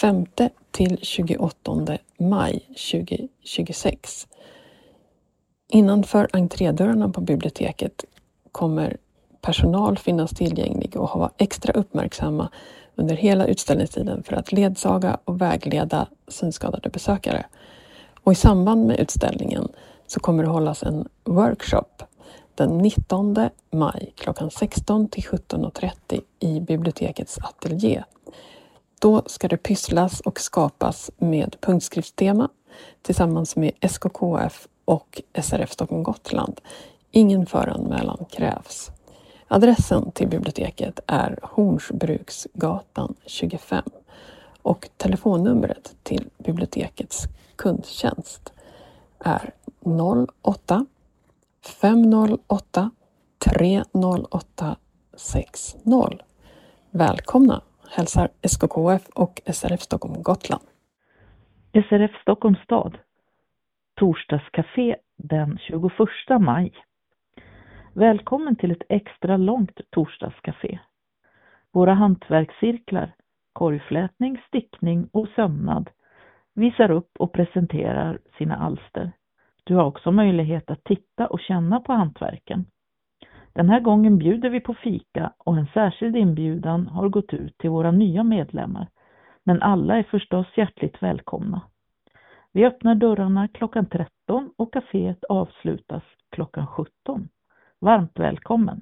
5-28 maj 2026. Innanför entrédörrarna på biblioteket kommer personal finnas tillgänglig och vara extra uppmärksamma under hela utställningstiden för att ledsaga och vägleda synskadade besökare. Och i samband med utställningen så kommer det hållas en workshop den 19 maj klockan 16 till 17.30 i bibliotekets ateljé. Då ska det pysslas och skapas med punktskriftstema tillsammans med SKKF och SRF Stockholm Gotland. Ingen föranmälan krävs. Adressen till biblioteket är Hornsbruksgatan 25 och telefonnumret till bibliotekets kundtjänst är 08 508 308 60. Välkomna, hälsar SKKF och SRF Stockholm Gotland. SRF Stockholms stad. Torsdagscafé den 21 maj. Välkommen till ett extra långt torsdagscafé. Våra hantverkscirklar, korgflätning, stickning och sömnad visar upp och presenterar sina alster. Du har också möjlighet att titta och känna på hantverken. Den här gången bjuder vi på fika och en särskild inbjudan har gått ut till våra nya medlemmar. Men alla är förstås hjärtligt välkomna. Vi öppnar dörrarna klockan 13 och kaféet avslutas klockan 17. Varmt välkommen!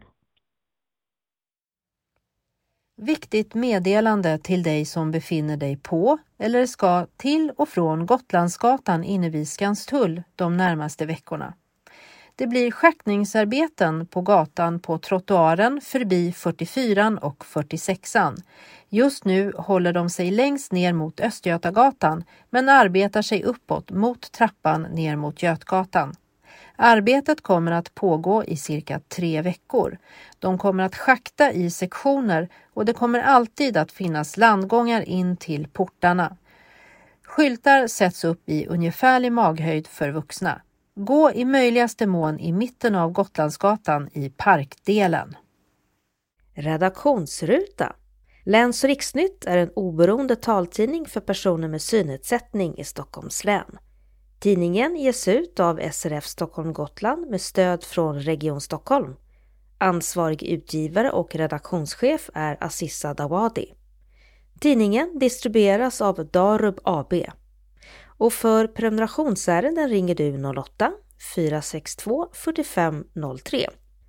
Viktigt meddelande till dig som befinner dig på eller ska till och från Gotlandsgatan inne vid Skanstull de närmaste veckorna. Det blir schaktningsarbeten på gatan på trottoaren förbi 44 och 46an. Just nu håller de sig längst ner mot Östgötagatan men arbetar sig uppåt mot trappan ner mot Götgatan. Arbetet kommer att pågå i cirka 3 veckor. De kommer att schakta i sektioner och det kommer alltid att finnas landgångar in till portarna. Skyltar sätts upp i ungefärlig maghöjd för vuxna. Gå i möjligaste mån i mitten av Gotlandsgatan i parkdelen. Redaktionsruta. Läns- och riksnytt är en oberoende taltidning för personer med synnedsättning i Stockholms län. Tidningen ges ut av SRF Stockholm Gotland med stöd från Region Stockholm. Ansvarig utgivare och redaktionschef är Aziza Dawadi. Tidningen distribueras av Darub AB. Och för prenumerationsärenden ringer du 08 462 45 03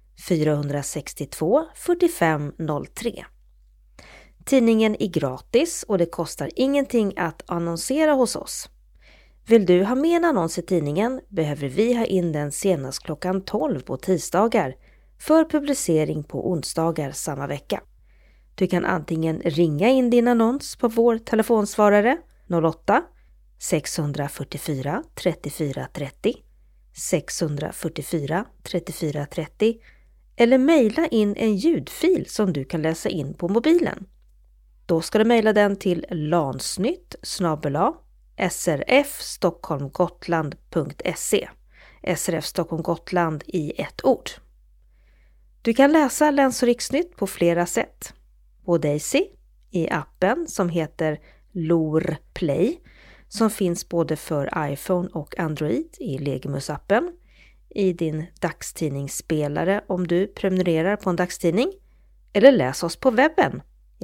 462 45 03. Tidningen är gratis och det kostar ingenting att annonsera hos oss. Vill du ha med en annons i tidningen behöver vi ha in den senast klockan 12 på tisdagar för publicering på onsdagar samma vecka. Du kan antingen ringa in din annons på vår telefonsvarare 08 644 34 30 644 34 30 eller mejla in en ljudfil som du kan läsa in på mobilen. Då ska du mejla den till lansnytt@srfstockholmgotland.se. SRF Stockholm Gotland i ett ord. Du kan läsa Läns- och riksnytt på flera sätt. På Daisy, i appen som heter LOR Play, som finns både för iPhone och Android i Legimus-appen, i din dagstidningsspelare om du prenumererar på en dagstidning, eller läs oss på webben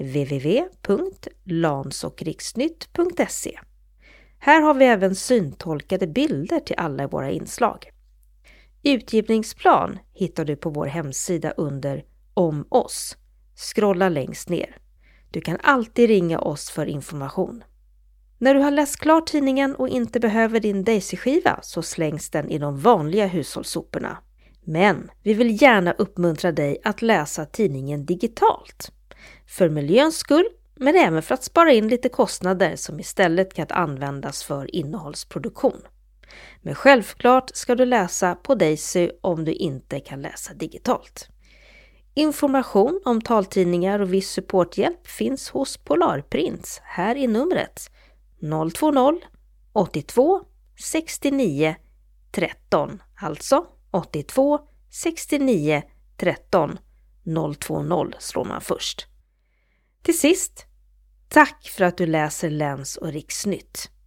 www.lansokriksnytt.se. Här har vi även syntolkade bilder till alla våra inslag. Utgivningsplan hittar du på vår hemsida under Om oss. Scrolla längst ner. Du kan alltid ringa oss för information. När du har läst klart tidningen och inte behöver din Daisy-skiva så slängs den i de vanliga hushållssoporna. Men vi vill gärna uppmuntra dig att läsa tidningen digitalt. För miljöns skull, men även för att spara in lite kostnader som istället kan användas för innehållsproduktion. Men självklart ska du läsa på Daisy om du inte kan läsa digitalt. Information om taltidningar och viss supporthjälp finns hos Polarprints här i numret 020 82 69 13, alltså 82 69 13, 020 slår man först. Till sist, tack för att du läser Läns- och Riksnytt.